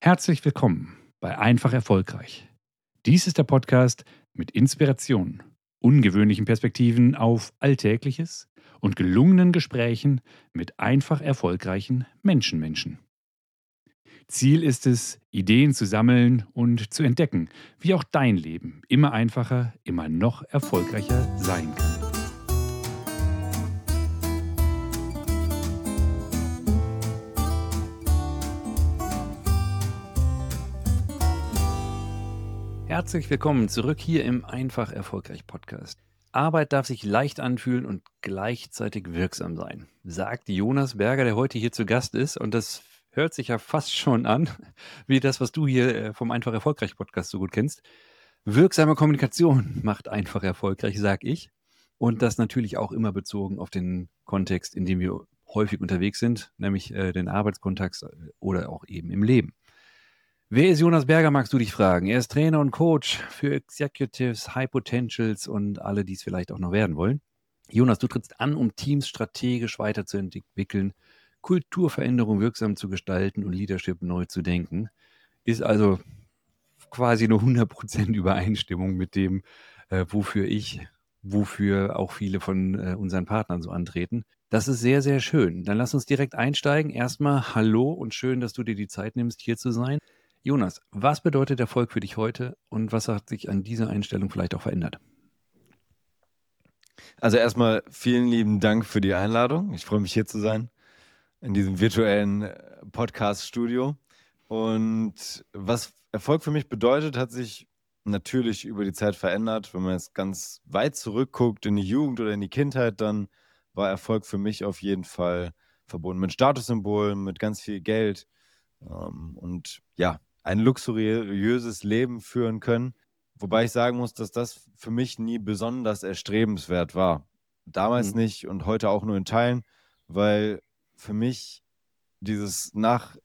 Herzlich willkommen bei Einfach Erfolgreich. Dies ist der Podcast mit Inspiration, ungewöhnlichen Perspektiven auf Alltägliches und gelungenen Gesprächen mit einfach erfolgreichen Menschen. Ziel ist es, Ideen zu sammeln und zu entdecken, wie auch dein Leben immer einfacher, immer noch erfolgreicher sein kann. Herzlich willkommen zurück hier im Einfach Erfolgreich Podcast. Arbeit darf sich leicht anfühlen und gleichzeitig wirksam sein, sagt Jonas Berger, der heute hier zu Gast ist. Und das hört sich ja fast schon an, wie das, was du hier vom Einfach Erfolgreich Podcast so gut kennst. Wirksame Kommunikation macht einfach erfolgreich, sag ich. Und das natürlich auch immer bezogen auf den Kontext, in dem wir häufig unterwegs sind, nämlich den Arbeitskontext oder auch eben im Leben. Wer ist Jonas Berger, magst du dich fragen? Er ist Trainer und Coach für Executives, High Potentials und alle, die es vielleicht auch noch werden wollen. Jonas, du trittst an, um Teams strategisch weiterzuentwickeln, Kulturveränderung wirksam zu gestalten und Leadership neu zu denken. Ist also quasi eine 100% Übereinstimmung mit dem, wofür auch viele von unseren Partnern so antreten. Das ist sehr, sehr schön. Dann lass uns direkt einsteigen. Erstmal hallo und schön, dass du dir die Zeit nimmst, hier zu sein. Jonas, was bedeutet Erfolg für dich heute und was hat sich an dieser Einstellung vielleicht auch verändert? Also erstmal vielen lieben Dank für die Einladung. Ich freue mich, hier zu sein in diesem virtuellen Podcast-Studio. Und was Erfolg für mich bedeutet, hat sich natürlich über die Zeit verändert. Wenn man jetzt ganz weit zurückguckt in die Jugend oder in die Kindheit, dann war Erfolg für mich auf jeden Fall verbunden mit Statussymbolen, mit ganz viel Geld und ja, ein luxuriöses Leben führen können. Wobei ich sagen muss, dass das für mich nie besonders erstrebenswert war. Damals nicht und heute auch nur in Teilen, weil für mich dieses nach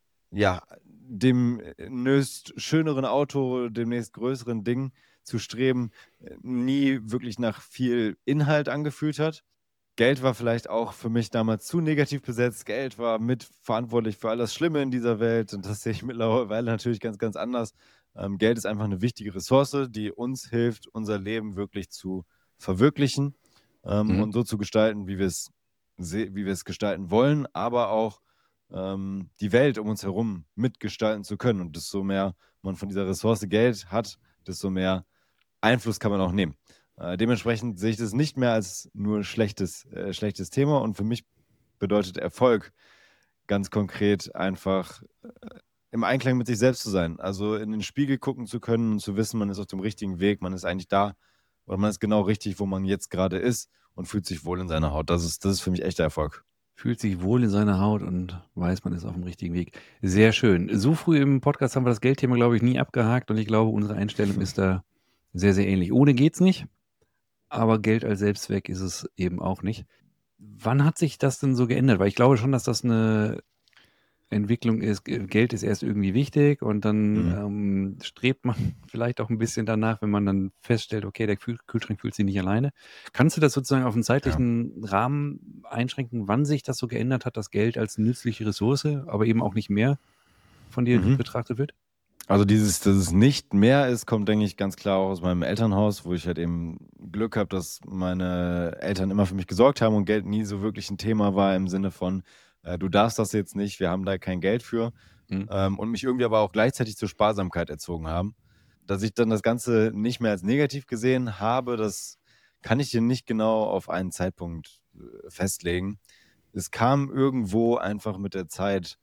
dem nächst schöneren Auto, dem nächst größeren Ding zu streben, nie wirklich nach viel Inhalt angefühlt hat. Geld war vielleicht auch für mich damals zu negativ besetzt. Geld war mitverantwortlich für alles Schlimme in dieser Welt und das sehe ich mittlerweile natürlich ganz, ganz anders. Geld ist einfach eine wichtige Ressource, die uns hilft, unser Leben wirklich zu verwirklichen und so zu gestalten, wie wir es gestalten wollen, aber auch die Welt um uns herum mitgestalten zu können. Und desto mehr man von dieser Ressource Geld hat, desto mehr Einfluss kann man auch nehmen. Dementsprechend sehe ich das nicht mehr als nur schlechtes Thema. Und für mich bedeutet Erfolg ganz konkret einfach im Einklang mit sich selbst zu sein. Also in den Spiegel gucken zu können und zu wissen, man ist auf dem richtigen Weg, man ist eigentlich da oder man ist genau richtig, wo man jetzt gerade ist und fühlt sich wohl in seiner Haut. Das ist für mich echter Erfolg. Fühlt sich wohl in seiner Haut und weiß, man ist auf dem richtigen Weg. Sehr schön. So früh im Podcast haben wir das Geldthema, glaube ich, nie abgehakt und ich glaube, unsere Einstellung ist da sehr, sehr ähnlich. Ohne geht's nicht, aber Geld als Selbstzweck ist es eben auch nicht. Wann hat sich das denn so geändert? Weil ich glaube schon, dass das eine Entwicklung ist. Geld ist erst irgendwie wichtig und dann strebt man vielleicht auch ein bisschen danach, wenn man dann feststellt, okay, der Kühlschrank fühlt sich nicht alleine. Kannst du das sozusagen auf einen zeitlichen Rahmen einschränken, wann sich das so geändert hat, dass Geld als nützliche Ressource, aber eben auch nicht mehr von dir betrachtet wird? Also dass es nicht mehr ist, kommt, denke ich, ganz klar auch aus meinem Elternhaus, wo ich halt eben Glück habe, dass meine Eltern immer für mich gesorgt haben und Geld nie so wirklich ein Thema war im Sinne von, du darfst das jetzt nicht, wir haben da kein Geld für. Und mich irgendwie aber auch gleichzeitig zur Sparsamkeit erzogen haben. Dass ich dann das Ganze nicht mehr als negativ gesehen habe, das kann ich dir nicht genau auf einen Zeitpunkt festlegen. Es kam irgendwo einfach mit der Zeit,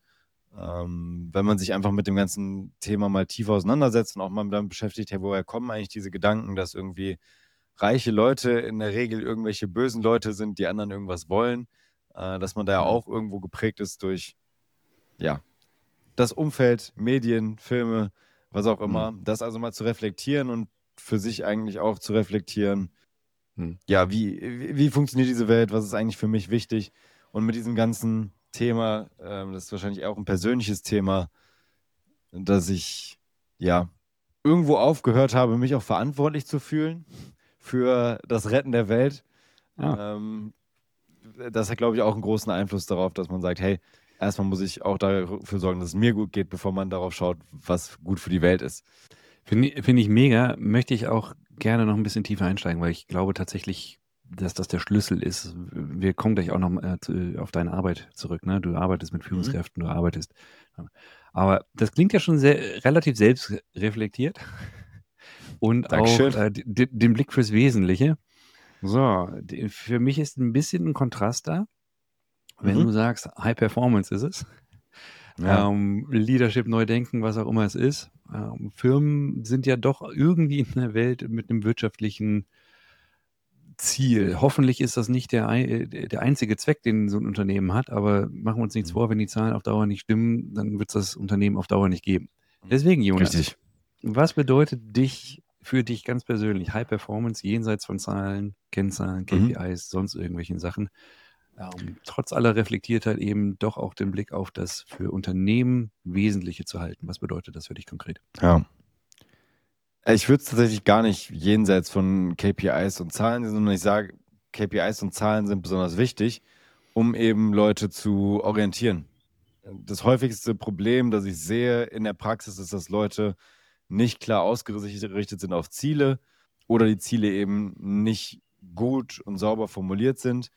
wenn man sich einfach mit dem ganzen Thema mal tiefer auseinandersetzt und auch mal damit beschäftigt, hey, woher kommen eigentlich diese Gedanken, dass irgendwie reiche Leute in der Regel irgendwelche bösen Leute sind, die anderen irgendwas wollen, dass man da ja auch irgendwo geprägt ist durch, ja, das Umfeld, Medien, Filme, was auch immer. Das also mal zu reflektieren und für sich eigentlich auch zu reflektieren, ja, wie funktioniert diese Welt, was ist eigentlich für mich wichtig und mit diesem ganzen Thema, das ist wahrscheinlich auch ein persönliches Thema, dass ich ja irgendwo aufgehört habe, mich auch verantwortlich zu fühlen für das Retten der Welt. Das hat, glaube ich, auch einen großen Einfluss darauf, dass man sagt, hey, erstmal muss ich auch dafür sorgen, dass es mir gut geht, bevor man darauf schaut, was gut für die Welt ist. Finde ich mega. Möchte ich auch gerne noch ein bisschen tiefer einsteigen, weil ich glaube tatsächlich, dass das der Schlüssel ist. Wir kommen gleich auch noch auf deine Arbeit zurück. Ne? Du arbeitest mit Führungskräften, du arbeitest. Aber das klingt ja schon relativ selbstreflektiert und auch Dankeschön. den Blick fürs Wesentliche. So, für mich ist ein bisschen ein Kontrast da, wenn du sagst, High Performance ist es. Ja. Leadership, Neudenken, was auch immer es ist. Firmen sind ja doch irgendwie in der Welt mit einem wirtschaftlichen Ziel. Hoffentlich ist das nicht der einzige Zweck, den so ein Unternehmen hat, aber machen wir uns nichts vor, wenn die Zahlen auf Dauer nicht stimmen, dann wird es das Unternehmen auf Dauer nicht geben. Deswegen, Jonas, Richtig. was bedeutet für dich ganz persönlich High Performance jenseits von Zahlen, Kennzahlen, KPIs, sonst irgendwelchen Sachen? Trotz aller Reflektiertheit eben doch auch den Blick auf das für Unternehmen Wesentliche zu halten. Was bedeutet das für dich konkret? Ja. Ich würde es tatsächlich gar nicht jenseits von KPIs und Zahlen sehen, sondern ich sage, KPIs und Zahlen sind besonders wichtig, um eben Leute zu orientieren. Das häufigste Problem, das ich sehe in der Praxis, ist, dass Leute nicht klar ausgerichtet sind auf Ziele oder die Ziele eben nicht gut und sauber formuliert sind.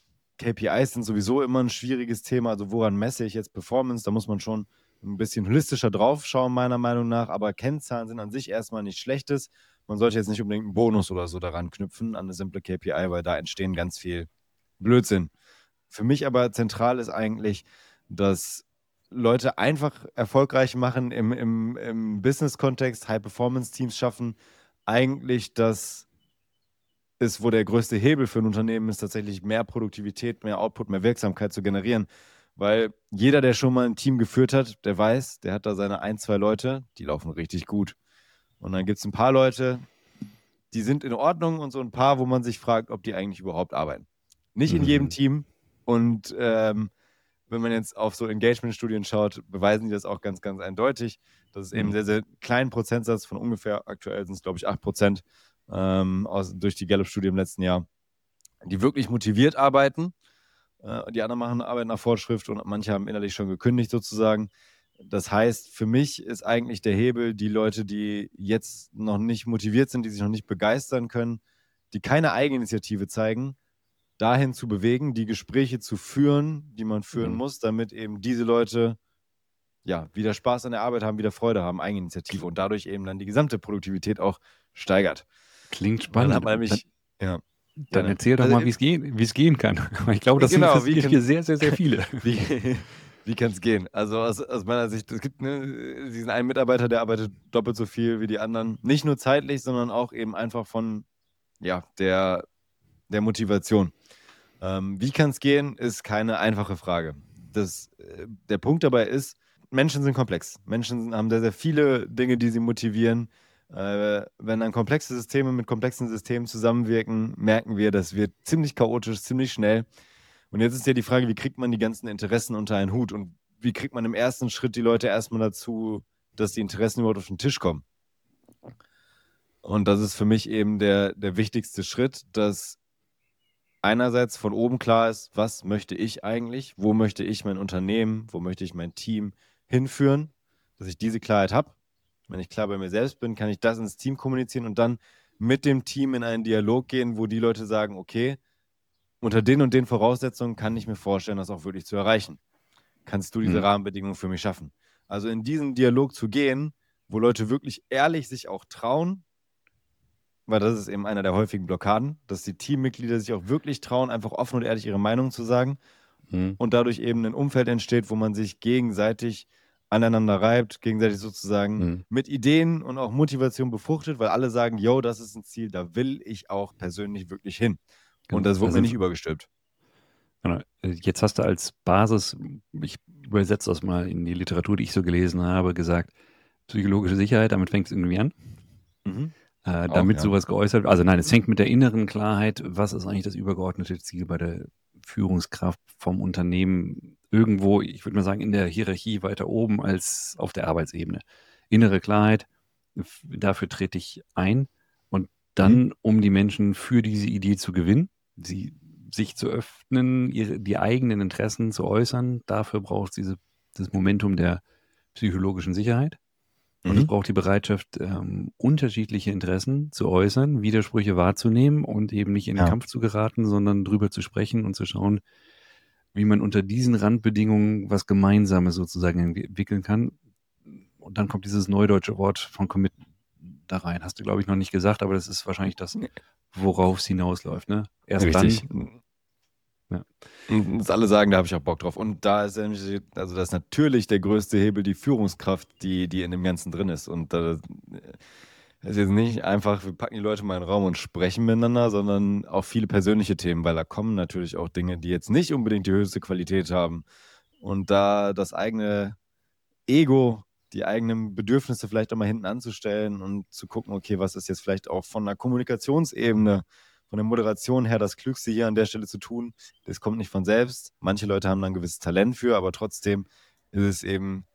KPIs sind sowieso immer ein schwieriges Thema. Also woran messe ich jetzt Performance? Da muss man schon ein bisschen holistischer drauf schauen, meiner Meinung nach. Aber Kennzahlen sind an sich erstmal nichts Schlechtes. Man sollte jetzt nicht unbedingt einen Bonus oder so daran knüpfen, an eine simple KPI, weil da entstehen ganz viel Blödsinn. Für mich aber zentral ist eigentlich, dass Leute einfach erfolgreich machen im Business-Kontext, High-Performance-Teams schaffen, eigentlich das ist, wo der größte Hebel für ein Unternehmen ist, tatsächlich mehr Produktivität, mehr Output, mehr Wirksamkeit zu generieren. Weil jeder, der schon mal ein Team geführt hat, der weiß, der hat da seine 1, 2 Leute, die laufen richtig gut. Und dann gibt es ein paar Leute, die sind in Ordnung und so ein paar, wo man sich fragt, ob die eigentlich überhaupt arbeiten. Nicht in jedem Team. Und wenn man jetzt auf so Engagement-Studien schaut, beweisen die das auch ganz, ganz eindeutig. Das ist eben sehr, sehr kleinen Prozentsatz von ungefähr, aktuell sind es, glaube ich, 8%, durch die Gallup-Studie im letzten Jahr, die wirklich motiviert arbeiten. Die anderen machen Arbeit nach Vorschrift und manche haben innerlich schon gekündigt sozusagen. Das heißt, für mich ist eigentlich der Hebel, die Leute, die jetzt noch nicht motiviert sind, die sich noch nicht begeistern können, die keine Eigeninitiative zeigen, dahin zu bewegen, die Gespräche zu führen, die man führen muss, damit eben diese Leute ja wieder Spaß an der Arbeit haben, wieder Freude haben, Eigeninitiative und dadurch eben dann die gesamte Produktivität auch steigert. Klingt spannend. Dann hat man nämlich, dann erzähl doch mal, wie es gehen kann. Ich glaube, das interessiert hier sehr, sehr, sehr viele. Wie kann es gehen? Also aus meiner Sicht, es gibt diesen einen Mitarbeiter, der arbeitet doppelt so viel wie die anderen. Nicht nur zeitlich, sondern auch eben einfach von der Motivation. Wie kann es gehen, ist keine einfache Frage. Der Punkt dabei ist, Menschen sind komplex. Menschen haben sehr, sehr viele Dinge, die sie motivieren. Wenn dann komplexe Systeme mit komplexen Systemen zusammenwirken, merken wir, das wird ziemlich chaotisch, ziemlich schnell. Und jetzt ist ja die Frage, wie kriegt man die ganzen Interessen unter einen Hut und wie kriegt man im ersten Schritt die Leute erstmal dazu, dass die Interessen überhaupt auf den Tisch kommen. Und das ist für mich eben der wichtigste Schritt, dass einerseits von oben klar ist, was möchte ich eigentlich, wo möchte ich mein Unternehmen, wo möchte ich mein Team hinführen, dass ich diese Klarheit habe. Wenn ich klar bei mir selbst bin, kann ich das ins Team kommunizieren und dann mit dem Team in einen Dialog gehen, wo die Leute sagen, okay, unter den und den Voraussetzungen kann ich mir vorstellen, das auch wirklich zu erreichen. Kannst du diese Rahmenbedingungen für mich schaffen? Also in diesen Dialog zu gehen, wo Leute wirklich ehrlich sich auch trauen, weil das ist eben einer der häufigen Blockaden, dass die Teammitglieder sich auch wirklich trauen, einfach offen und ehrlich ihre Meinung zu sagen und dadurch eben ein Umfeld entsteht, wo man sich gegenseitig aneinander reibt, gegenseitig sozusagen mit Ideen und auch Motivation befruchtet, weil alle sagen, yo, das ist ein Ziel, da will ich auch persönlich wirklich hin. Und das wurde mir nicht übergestülpt. Genau. Jetzt hast du als Basis, ich übersetze das mal in die Literatur, die ich so gelesen habe, gesagt, psychologische Sicherheit, damit fängt es irgendwie an. Damit sowas geäußert wird. Also nein, es fängt mit der inneren Klarheit, was ist eigentlich das übergeordnete Ziel bei der Führungskraft vom Unternehmen irgendwo, ich würde mal sagen, in der Hierarchie weiter oben als auf der Arbeitsebene. Innere Klarheit, dafür trete ich ein und dann, um die Menschen für diese Idee zu gewinnen, sie sich zu öffnen, die eigenen Interessen zu äußern. Dafür braucht es das Momentum der psychologischen Sicherheit. Und es braucht die Bereitschaft, unterschiedliche Interessen zu äußern, Widersprüche wahrzunehmen und eben nicht in den Kampf zu geraten, sondern drüber zu sprechen und zu schauen, wie man unter diesen Randbedingungen was Gemeinsames sozusagen entwickeln kann. Und dann kommt dieses neudeutsche Wort von Commit da rein. Hast du, glaube ich, noch nicht gesagt, aber das ist wahrscheinlich das, worauf es hinausläuft. Ne? Erst Richtig. dann. Ja. Und dass alle sagen, da habe ich auch Bock drauf. Und da ist nämlich, also das ist natürlich der größte Hebel, die Führungskraft, die in dem Ganzen drin ist. Und das ist jetzt nicht einfach, wir packen die Leute mal in den Raum und sprechen miteinander, sondern auch viele persönliche Themen, weil da kommen natürlich auch Dinge, die jetzt nicht unbedingt die höchste Qualität haben. Und da das eigene Ego, die eigenen Bedürfnisse vielleicht auch mal hinten anzustellen und zu gucken, okay, was ist jetzt vielleicht auch von der Kommunikationsebene, von der Moderation her das Klügste hier an der Stelle zu tun. Das kommt nicht von selbst. Manche Leute haben da ein gewisses Talent für, aber trotzdem ist es eben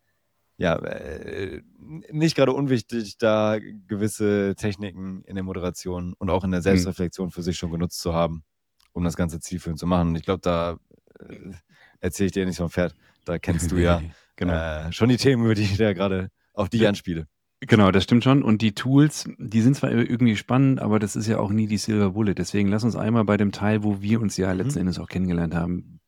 nicht gerade unwichtig, da gewisse Techniken in der Moderation und auch in der Selbstreflexion für sich schon genutzt zu haben, um das Ganze zielführend zu machen. Und ich glaube, da erzähle ich dir nicht vom Pferd. Da kennst du ja Genau. schon die Themen, über die ich da gerade auf dich anspiele. Genau, das stimmt schon. Und die Tools, die sind zwar irgendwie spannend, aber das ist ja auch nie die Silver Bullet. Deswegen lass uns einmal bei dem Teil, wo wir uns ja letzten Endes auch kennengelernt haben,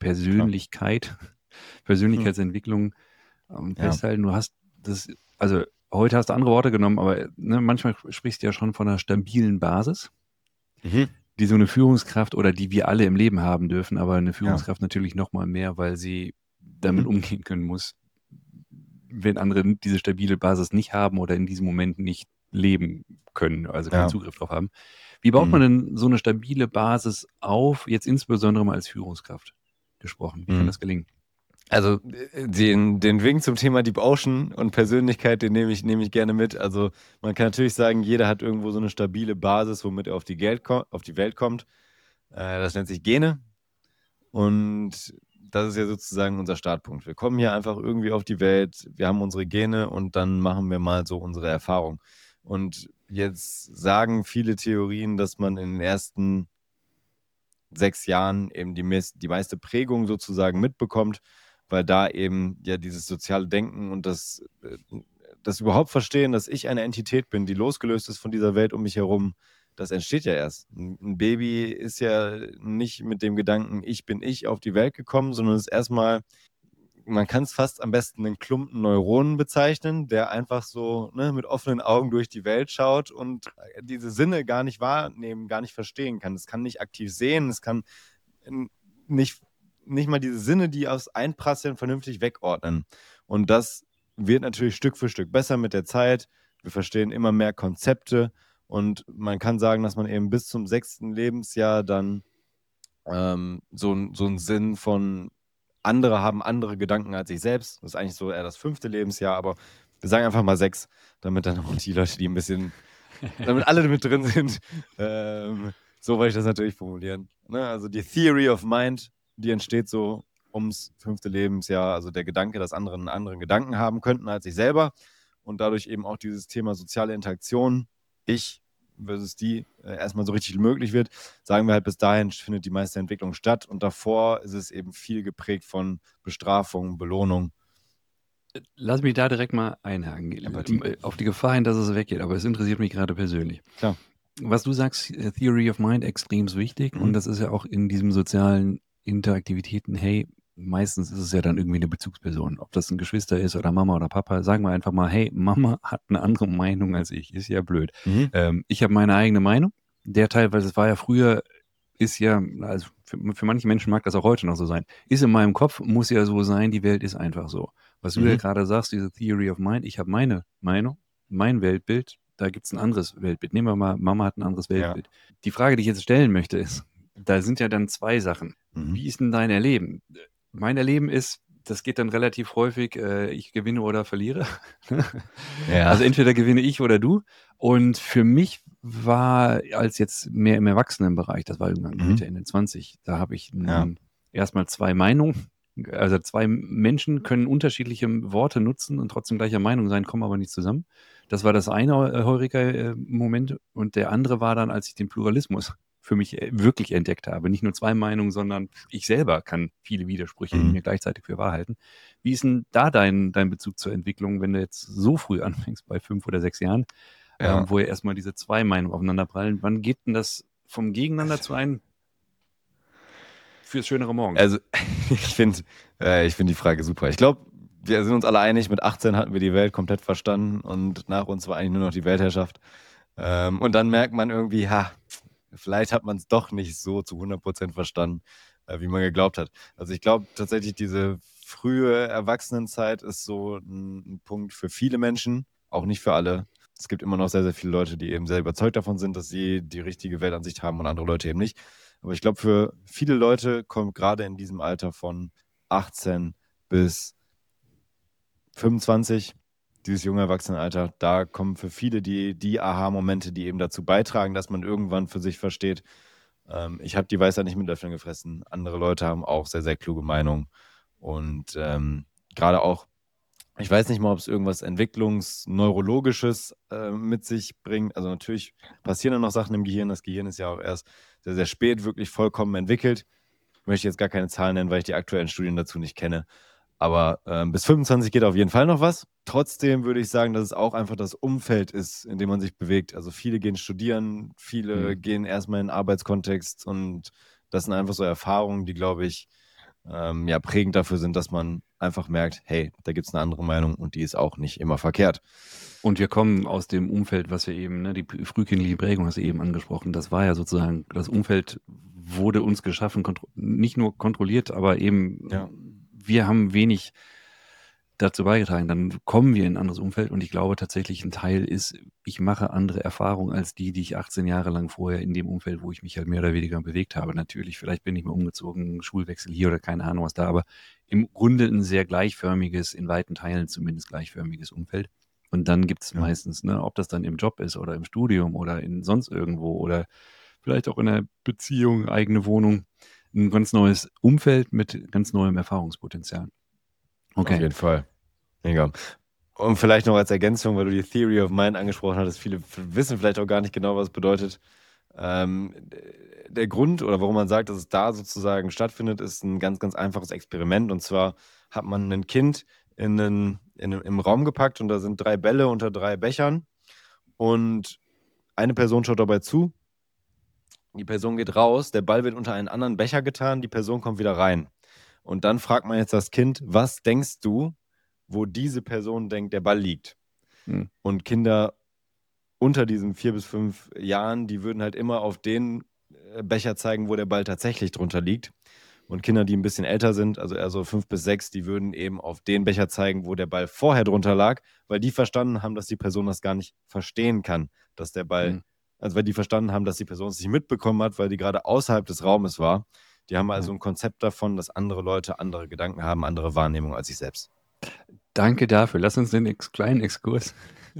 Persönlichkeitsentwicklung festhalten. Du hast das, also heute hast du andere Worte genommen, aber manchmal sprichst du ja schon von einer stabilen Basis, die so eine Führungskraft oder die wir alle im Leben haben dürfen, aber eine Führungskraft natürlich noch mal mehr, weil sie damit umgehen können muss, wenn andere diese stabile Basis nicht haben oder in diesem Moment nicht leben können, also keinen Zugriff drauf haben. Wie baut man denn so eine stabile Basis auf, jetzt insbesondere mal als Führungskraft gesprochen? Wie kann das gelingen? Also den Wink zum Thema Deep Ocean und Persönlichkeit, den nehme ich gerne mit. Also man kann natürlich sagen, jeder hat irgendwo so eine stabile Basis, womit er auf die Welt kommt. Das nennt sich Gene. Und das ist ja sozusagen unser Startpunkt. Wir kommen hier einfach irgendwie auf die Welt, wir haben unsere Gene und dann machen wir mal so unsere Erfahrung. Und jetzt sagen viele Theorien, dass man in den ersten 6 Jahren eben die meiste Prägung sozusagen mitbekommt, weil da eben ja dieses soziale Denken und das überhaupt Verstehen, dass ich eine Entität bin, die losgelöst ist von dieser Welt um mich herum, das entsteht ja erst. Ein Baby ist ja nicht mit dem Gedanken, ich bin ich auf die Welt gekommen, sondern es ist erstmal, man kann es fast am besten einen Klumpen Neuronen bezeichnen, der einfach so mit offenen Augen durch die Welt schaut und diese Sinne gar nicht wahrnehmen, gar nicht verstehen kann. Es kann nicht aktiv sehen, es kann nicht mal diese Sinne, die aus einprasseln, vernünftig wegordnen. Und das wird natürlich Stück für Stück besser mit der Zeit. Wir verstehen immer mehr Konzepte und man kann sagen, dass man eben bis zum 6. Lebensjahr dann so einen Sinn von andere haben andere Gedanken als ich selbst. Das ist eigentlich so eher das 5. Lebensjahr, aber wir sagen einfach mal 6, damit dann auch die Leute, die ein bisschen, damit alle mit drin sind, so wollte ich das natürlich formulieren. Ne? Also die Theory of Mind, die entsteht so ums 5. Lebensjahr, also der Gedanke, dass andere einen anderen Gedanken haben könnten als ich selber und dadurch eben auch dieses Thema soziale Interaktion, ich versus die, erstmal so richtig möglich wird, sagen wir halt, bis dahin findet die meiste Entwicklung statt und davor ist es eben viel geprägt von Bestrafung, Belohnung. Lass mich da direkt mal einhaken, auf die Gefahr hin, dass es weggeht, aber es interessiert mich gerade persönlich. Klar. Was du sagst, Theory of Mind, extrem wichtig und das ist ja auch in diesen sozialen Interaktivitäten, hey, meistens ist es ja dann irgendwie eine Bezugsperson, ob das ein Geschwister ist oder Mama oder Papa, sagen wir einfach mal, hey, Mama hat eine andere Meinung als ich, ist ja blöd. Ich habe meine eigene Meinung, der Teil, weil es war ja früher, ist ja, also für manche Menschen mag das auch heute noch so sein, ist in meinem Kopf, muss ja so sein, die Welt ist einfach so. Was du ja gerade sagst, diese Theory of Mind, ich habe meine Meinung, mein Weltbild, da gibt es ein anderes Weltbild. Nehmen wir mal, Mama hat ein anderes Weltbild. Ja. Die Frage, die ich jetzt stellen möchte, ist, da sind ja dann 2 Sachen. Wie ist denn dein Erleben? Mein Erleben ist, das geht dann relativ häufig, ich gewinne oder verliere. Ja. Also entweder gewinne ich oder du. Und für mich war, als jetzt mehr im Erwachsenenbereich, das war irgendwann Mitte, Ende 20, da habe ich erstmal 2 Meinungen. Also 2 Menschen können unterschiedliche Worte nutzen und trotzdem gleicher Meinung sein, kommen aber nicht zusammen. Das war das eine Heureka-Moment und der andere war dann, als ich den Pluralismus für mich wirklich entdeckt habe. Nicht nur zwei Meinungen, sondern ich selber kann viele Widersprüche in mir gleichzeitig für wahr halten. Wie ist denn da dein Bezug zur Entwicklung, wenn du jetzt so früh anfängst, bei 5 oder 6 Jahren, Ja. wo ja erstmal diese zwei Meinungen aufeinanderprallen? Wann geht denn das vom Gegeneinander zu einem fürs schönere Morgen? Also ich finde die Frage super. Ich glaube, wir sind uns alle einig, mit 18 hatten wir die Welt komplett verstanden und nach uns war eigentlich nur noch die Weltherrschaft. Und dann merkt man irgendwie, vielleicht hat man es doch nicht so zu 100% verstanden, wie man geglaubt hat. Also ich glaube tatsächlich, diese frühe Erwachsenenzeit ist so ein Punkt für viele Menschen, auch nicht für alle. Es gibt immer noch sehr, sehr viele Leute, die eben sehr überzeugt davon sind, dass sie die richtige Weltansicht haben und andere Leute eben nicht. Aber ich glaube, für viele Leute kommt gerade in diesem Alter von 18 bis 25, dieses junge Erwachsenenalter, da kommen für viele die Aha-Momente, die eben dazu beitragen, dass man irgendwann für sich versteht, ich habe die Weisheit nicht mit Löffeln gefressen. Andere Leute haben auch sehr, sehr kluge Meinungen. Und gerade auch, ich weiß nicht mal, ob es irgendwas Entwicklungsneurologisches mit sich bringt. Also natürlich passieren dann noch Sachen im Gehirn. Das Gehirn ist ja auch erst sehr, sehr spät wirklich vollkommen entwickelt. Ich möchte jetzt gar keine Zahlen nennen, weil ich die aktuellen Studien dazu nicht kenne. Aber bis 25 geht auf jeden Fall noch was. Trotzdem würde ich sagen, dass es auch einfach das Umfeld ist, in dem man sich bewegt. Also viele gehen studieren, viele gehen erstmal in den Arbeitskontext und das sind einfach so Erfahrungen, die, glaube ich, prägend dafür sind, dass man einfach merkt, hey, da gibt es eine andere Meinung und die ist auch nicht immer verkehrt. Und wir kommen aus dem Umfeld, was wir eben, ne, die frühkindliche Prägung hast du eben angesprochen, das war ja sozusagen, das Umfeld wurde uns geschaffen, nicht nur kontrolliert, aber eben, wir haben wenig dazu beigetragen. Dann kommen wir in ein anderes Umfeld und ich glaube tatsächlich, ein Teil ist, ich mache andere Erfahrungen als die ich 18 Jahre lang vorher in dem Umfeld, wo ich mich halt mehr oder weniger bewegt habe. Natürlich, vielleicht bin ich mal umgezogen, Schulwechsel hier oder keine Ahnung was da, aber im Grunde ein sehr gleichförmiges, in weiten Teilen zumindest gleichförmiges Umfeld. Und dann gibt es meistens, ne, ob das dann im Job ist oder im Studium oder in sonst irgendwo oder vielleicht auch in einer Beziehung, eigene Wohnung, ein ganz neues Umfeld mit ganz neuem Erfahrungspotenzial. Okay. Auf jeden Fall. Mega. Und vielleicht noch als Ergänzung, weil du die Theory of Mind angesprochen hattest, viele wissen vielleicht auch gar nicht genau, was es bedeutet. Der Grund oder warum man sagt, dass es da sozusagen stattfindet, ist ein ganz, ganz einfaches Experiment. Und zwar hat man ein Kind im Raum gepackt und da sind 3 Bälle unter 3 Bechern und eine Person schaut dabei zu. Die Person geht raus, der Ball wird unter einen anderen Becher getan, die Person kommt wieder rein. Und dann fragt man jetzt das Kind, was denkst du, wo diese Person denkt, der Ball liegt? Und Kinder unter diesen 4 bis 5 Jahren, die würden halt immer auf den Becher zeigen, wo der Ball tatsächlich drunter liegt. Und Kinder, die ein bisschen älter sind, also eher so 5 bis 6, die würden eben auf den Becher zeigen, wo der Ball vorher drunter lag, weil die verstanden haben, dass die Person das gar nicht verstehen kann, dass der Ball, also weil die verstanden haben, dass die Person es nicht mitbekommen hat, weil die gerade außerhalb des Raumes war. Die haben also ein Konzept davon, dass andere Leute andere Gedanken haben, andere Wahrnehmungen als sich selbst. Danke dafür. Lass uns den kleinen Exkurs,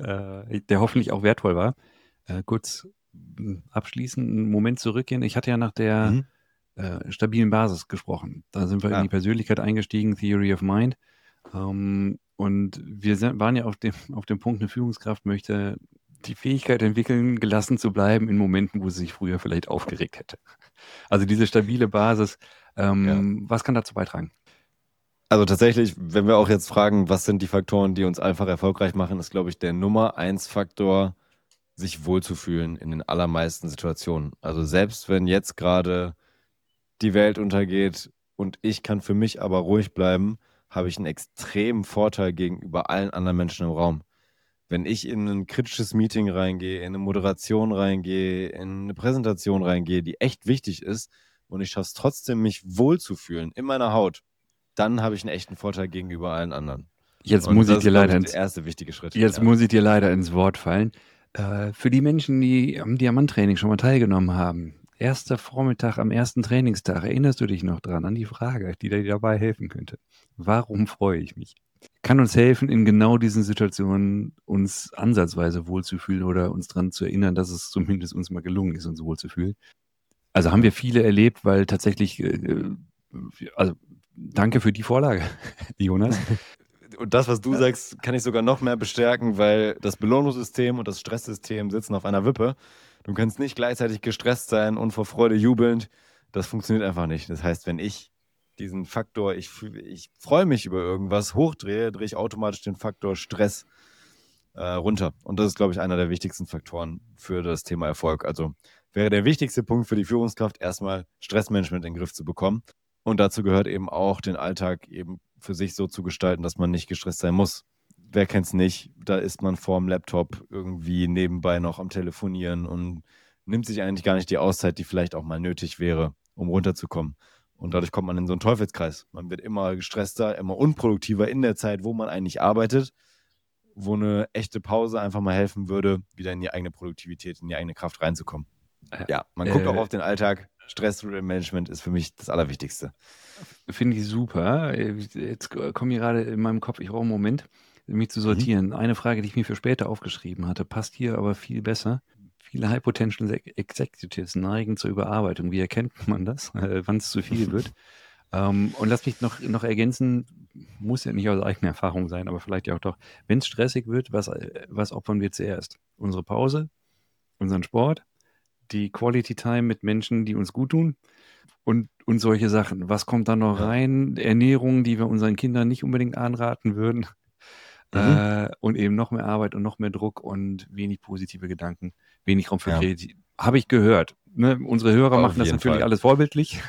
der hoffentlich auch wertvoll war, kurz abschließen, einen Moment zurückgehen. Ich hatte ja nach der stabilen Basis gesprochen. Da sind wir in die Persönlichkeit eingestiegen, Theory of Mind. Und wir waren ja auf dem Punkt, eine Führungskraft möchte die Fähigkeit entwickeln, gelassen zu bleiben in Momenten, wo sie sich früher vielleicht aufgeregt hätte. Also diese stabile Basis, was kann dazu beitragen? Also tatsächlich, wenn wir auch jetzt fragen, was sind die Faktoren, die uns einfach erfolgreich machen, ist, glaube ich, der Nummer 1 Faktor, sich wohlzufühlen in den allermeisten Situationen. Also selbst wenn jetzt gerade die Welt untergeht und ich kann für mich aber ruhig bleiben, habe ich einen extremen Vorteil gegenüber allen anderen Menschen im Raum. Wenn ich in ein kritisches Meeting reingehe, in eine Moderation reingehe, in eine Präsentation reingehe, die echt wichtig ist und ich schaffe es trotzdem, mich wohlzufühlen in meiner Haut, dann habe ich einen echten Vorteil gegenüber allen anderen. Jetzt muss ich dir leider der erste wichtige Schritt. Muss ich dir leider ins Wort fallen. Für die Menschen, die am Diamanttraining schon mal teilgenommen haben, erster Vormittag am ersten Trainingstag, erinnerst du dich noch dran an die Frage, die dir dabei helfen könnte? Warum freue ich mich? Kann uns helfen, in genau diesen Situationen uns ansatzweise wohlzufühlen oder uns daran zu erinnern, dass es zumindest uns mal gelungen ist, uns wohlzufühlen. Also haben wir viele erlebt, weil tatsächlich, also danke für die Vorlage, Jonas. Und das, was du sagst, kann ich sogar noch mehr bestärken, weil das Belohnungssystem und das Stresssystem sitzen auf einer Wippe. Du kannst nicht gleichzeitig gestresst sein und vor Freude jubelnd. Das funktioniert einfach nicht. Das heißt, wenn ich diesen Faktor, ich freue mich über irgendwas, hochdrehe, drehe ich automatisch den Faktor Stress runter. Und das ist, glaube ich, einer der wichtigsten Faktoren für das Thema Erfolg. Also wäre der wichtigste Punkt für die Führungskraft, erstmal Stressmanagement in den Griff zu bekommen. Und dazu gehört eben auch, den Alltag eben für sich so zu gestalten, dass man nicht gestresst sein muss. Wer kennt es nicht? Da ist man vorm Laptop irgendwie nebenbei noch am Telefonieren und nimmt sich eigentlich gar nicht die Auszeit, die vielleicht auch mal nötig wäre, um runterzukommen. Und dadurch kommt man in so einen Teufelskreis. Man wird immer gestresster, immer unproduktiver in der Zeit, wo man eigentlich arbeitet, wo eine echte Pause einfach mal helfen würde, wieder in die eigene Produktivität, in die eigene Kraft reinzukommen. Ja, man guckt auch auf den Alltag. Stressmanagement ist für mich das Allerwichtigste. Finde ich super. Jetzt kommen hier gerade in meinem Kopf, ich brauche einen Moment, mich zu sortieren. Eine Frage, die ich mir für später aufgeschrieben hatte, passt hier aber viel besser. Viele High Potential Executives neigen zur Überarbeitung. Wie erkennt man das, wann es zu viel wird? Und lass mich noch ergänzen, muss ja nicht aus eigener Erfahrung sein, aber vielleicht ja auch doch. Wenn es stressig wird, was opfern wir zuerst? Unsere Pause, unseren Sport, die Quality Time mit Menschen, die uns gut tun und solche Sachen. Was kommt da noch rein? Ernährung, die wir unseren Kindern nicht unbedingt anraten würden. Und eben noch mehr Arbeit und noch mehr Druck und wenig positive Gedanken, wenig Raum für Kreativität. Habe ich gehört. Ne? Unsere Hörer machen das natürlich alles vorbildlich.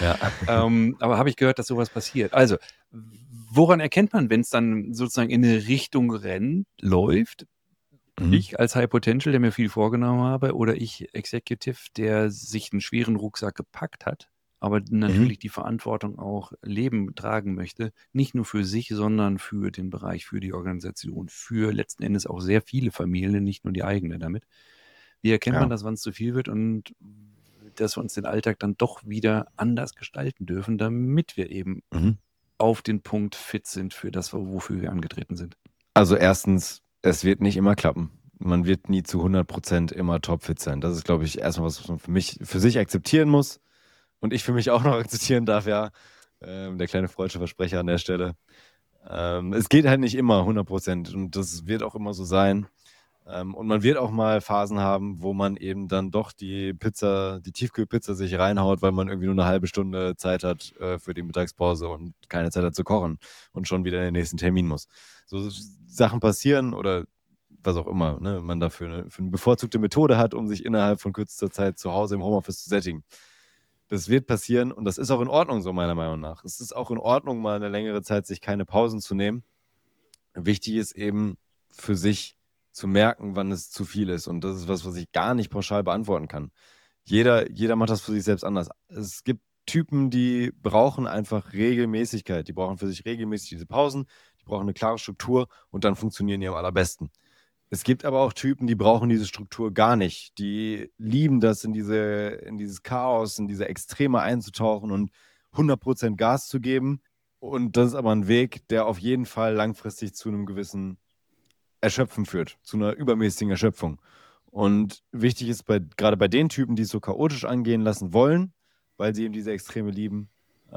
Aber habe ich gehört, dass sowas passiert. Also, woran erkennt man, wenn es dann sozusagen in eine Richtung läuft? Ich als High Potential, der mir viel vorgenommen habe, oder ich Executive, der sich einen schweren Rucksack gepackt hat, aber natürlich die Verantwortung auch tragen möchte, nicht nur für sich, sondern für den Bereich, für die Organisation, für letzten Endes auch sehr viele Familien, nicht nur die eigene damit. Wie erkennt man das, wann es zu viel wird und dass wir uns den Alltag dann doch wieder anders gestalten dürfen, damit wir eben auf den Punkt fit sind für das, wofür wir angetreten sind? Also erstens, es wird nicht immer klappen. Man wird nie zu 100% immer topfit sein. Das ist, glaube ich, erstmal was man für sich akzeptieren muss. Und ich für mich auch noch akzeptieren darf, ja. Der kleine freudsche Versprecher an der Stelle. Es geht halt nicht immer 100% und das wird auch immer so sein. Und man wird auch mal Phasen haben, wo man eben dann doch die Tiefkühlpizza sich reinhaut, weil man irgendwie nur eine halbe Stunde Zeit hat für die Mittagspause und keine Zeit hat zu kochen und schon wieder in den nächsten Termin muss. So Sachen passieren oder was auch immer, ne, man dafür eine bevorzugte Methode hat, um sich innerhalb von kürzester Zeit zu Hause im Homeoffice zu sättigen. Das wird passieren und das ist auch in Ordnung, so meiner Meinung nach. Es ist auch in Ordnung, mal eine längere Zeit sich keine Pausen zu nehmen. Wichtig ist eben für sich zu merken, wann es zu viel ist. Und das ist was ich gar nicht pauschal beantworten kann. Jeder macht das für sich selbst anders. Es gibt Typen, die brauchen einfach Regelmäßigkeit. Die brauchen für sich regelmäßig diese Pausen, die brauchen eine klare Struktur und dann funktionieren die am allerbesten. Es gibt aber auch Typen, die brauchen diese Struktur gar nicht. Die lieben das, in dieses Chaos, in diese Extreme einzutauchen und 100% Gas zu geben. Und das ist aber ein Weg, der auf jeden Fall langfristig zu einem gewissen Erschöpfen führt, zu einer übermäßigen Erschöpfung. Und wichtig ist gerade bei den Typen, die es so chaotisch angehen lassen wollen, weil sie eben diese Extreme lieben,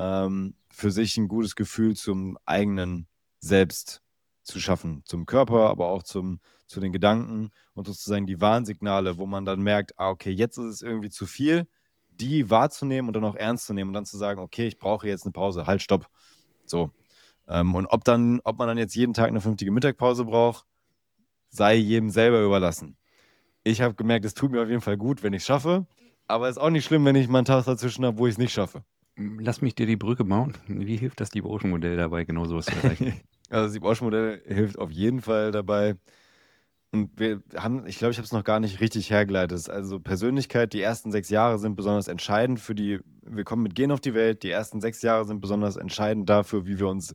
für sich ein gutes Gefühl zum eigenen Selbst zu schaffen, zum Körper, aber auch zu den Gedanken und sozusagen die Warnsignale, wo man dann merkt, okay, jetzt ist es irgendwie zu viel, die wahrzunehmen und dann auch ernst zu nehmen und dann zu sagen, okay, ich brauche jetzt eine Pause, halt, stopp. So. Und ob man dann jetzt jeden Tag eine vernünftige Mittagspause braucht, sei jedem selber überlassen. Ich habe gemerkt, es tut mir auf jeden Fall gut, wenn ich es schaffe, aber es ist auch nicht schlimm, wenn ich mal einen Tag dazwischen habe, wo ich es nicht schaffe. Lass mich dir die Brücke bauen. Wie hilft das Deep Ocean Modell dabei, genau sowas zu erreichen? Also das Deep Ocean Modell hilft auf jeden Fall dabei. Und ich glaube, ich habe es noch gar nicht richtig hergeleitet. Also Persönlichkeit, die ersten 6 Jahre sind besonders entscheidend wir kommen mit Gen auf die Welt, die ersten 6 Jahre sind besonders entscheidend dafür, wie wir uns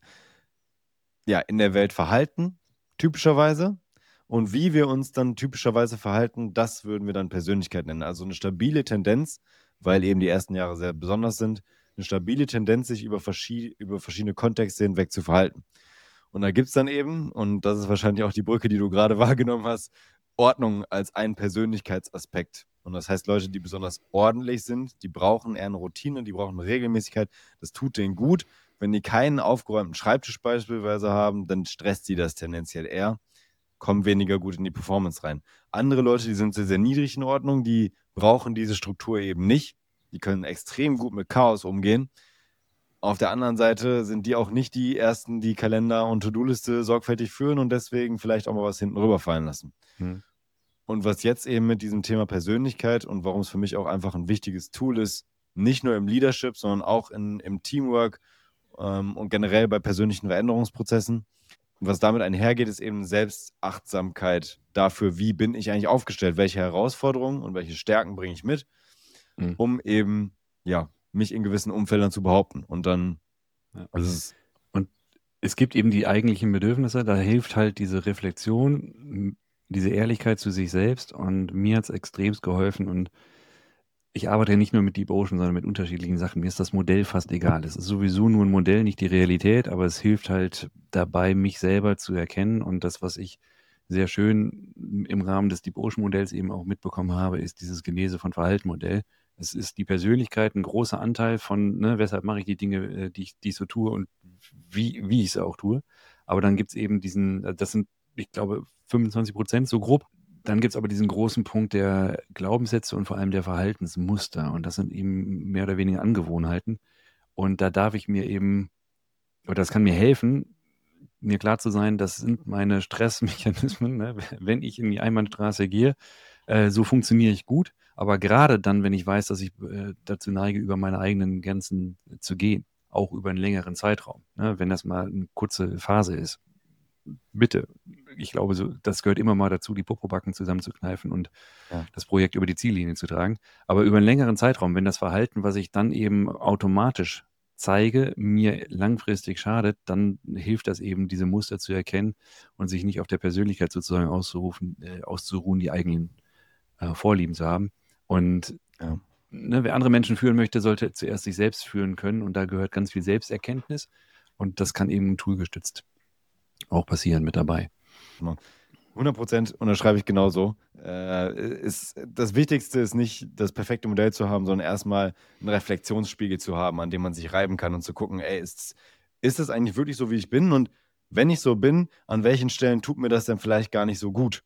in der Welt verhalten, typischerweise. Und wie wir uns dann typischerweise verhalten, das würden wir dann Persönlichkeit nennen. Also eine stabile Tendenz, weil eben die ersten Jahre sehr besonders sind, eine stabile Tendenz, sich über verschiedene Kontexte hinweg zu verhalten. Und da gibt es dann eben, und das ist wahrscheinlich auch die Brücke, die du gerade wahrgenommen hast, Ordnung als einen Persönlichkeitsaspekt. Und das heißt, Leute, die besonders ordentlich sind, die brauchen eher eine Routine, die brauchen eine Regelmäßigkeit. Das tut denen gut, Wenn die keinen aufgeräumten Schreibtisch beispielsweise haben, dann stresst sie das tendenziell eher, kommen weniger gut in die Performance rein. Andere Leute, die sind sehr, sehr niedrig in Ordnung, die brauchen diese Struktur eben nicht. Die können extrem gut mit Chaos umgehen. Auf der anderen Seite sind die auch nicht die Ersten, die Kalender und To-Do-Liste sorgfältig führen und deswegen vielleicht auch mal was hinten rüberfallen lassen. Hm. Und was jetzt eben mit diesem Thema Persönlichkeit und warum es für mich auch einfach ein wichtiges Tool ist, nicht nur im Leadership, sondern auch im Teamwork und generell bei persönlichen Veränderungsprozessen. Und was damit einhergeht, ist eben Selbstachtsamkeit dafür, wie bin ich eigentlich aufgestellt, welche Herausforderungen und welche Stärken bringe ich mit, um eben, ja, mich in gewissen Umfeldern zu behaupten. Und dann, und es gibt eben die eigentlichen Bedürfnisse, da hilft halt diese Reflexion, diese Ehrlichkeit zu sich selbst, und mir hat es extremst geholfen, und ich arbeite ja nicht nur mit Deep Ocean, sondern mit unterschiedlichen Sachen. Mir ist das Modell fast egal. Es ist sowieso nur ein Modell, nicht die Realität, aber es hilft halt dabei, mich selber zu erkennen. Und das, was ich sehr schön im Rahmen des Deep Ocean Modells eben auch mitbekommen habe, ist dieses Genese von Verhalten Modell. Es ist die Persönlichkeit ein großer Anteil von, ne, weshalb mache ich die Dinge, die ich so tue und wie ich es auch tue. Aber dann gibt es eben das sind, ich glaube, 25%, so grob. Dann gibt es aber diesen großen Punkt der Glaubenssätze und vor allem der Verhaltensmuster. Und das sind eben mehr oder weniger Angewohnheiten. Und da darf ich mir eben, oder das kann mir helfen, mir klar zu sein, das sind meine Stressmechanismen. Ne? Wenn ich in die Einbahnstraße gehe, so funktioniere ich gut. Aber gerade dann, wenn ich weiß, dass ich dazu neige, über meine eigenen Grenzen zu gehen, auch über einen längeren Zeitraum, ne? Wenn das mal eine kurze Phase ist, bitte, ich glaube, das gehört immer mal dazu, die Popobacken zusammenzukneifen und das Projekt über die Ziellinie zu tragen. Aber über einen längeren Zeitraum, wenn das Verhalten, was ich dann eben automatisch zeige, mir langfristig schadet, dann hilft das eben, diese Muster zu erkennen und sich nicht auf der Persönlichkeit sozusagen auszuruhen, die eigenen Vorlieben zu haben. Und ne, wer andere Menschen führen möchte, sollte zuerst sich selbst führen können, und da gehört ganz viel Selbsterkenntnis, und das kann eben toolgestützt auch passieren mit dabei. 100% unterschreibe ich genauso. Das Wichtigste ist nicht, das perfekte Modell zu haben, sondern erstmal einen Reflexionsspiegel zu haben, an dem man sich reiben kann und zu gucken, ey, ist das eigentlich wirklich so, wie ich bin? Und wenn ich so bin, an welchen Stellen tut mir das denn vielleicht gar nicht so gut?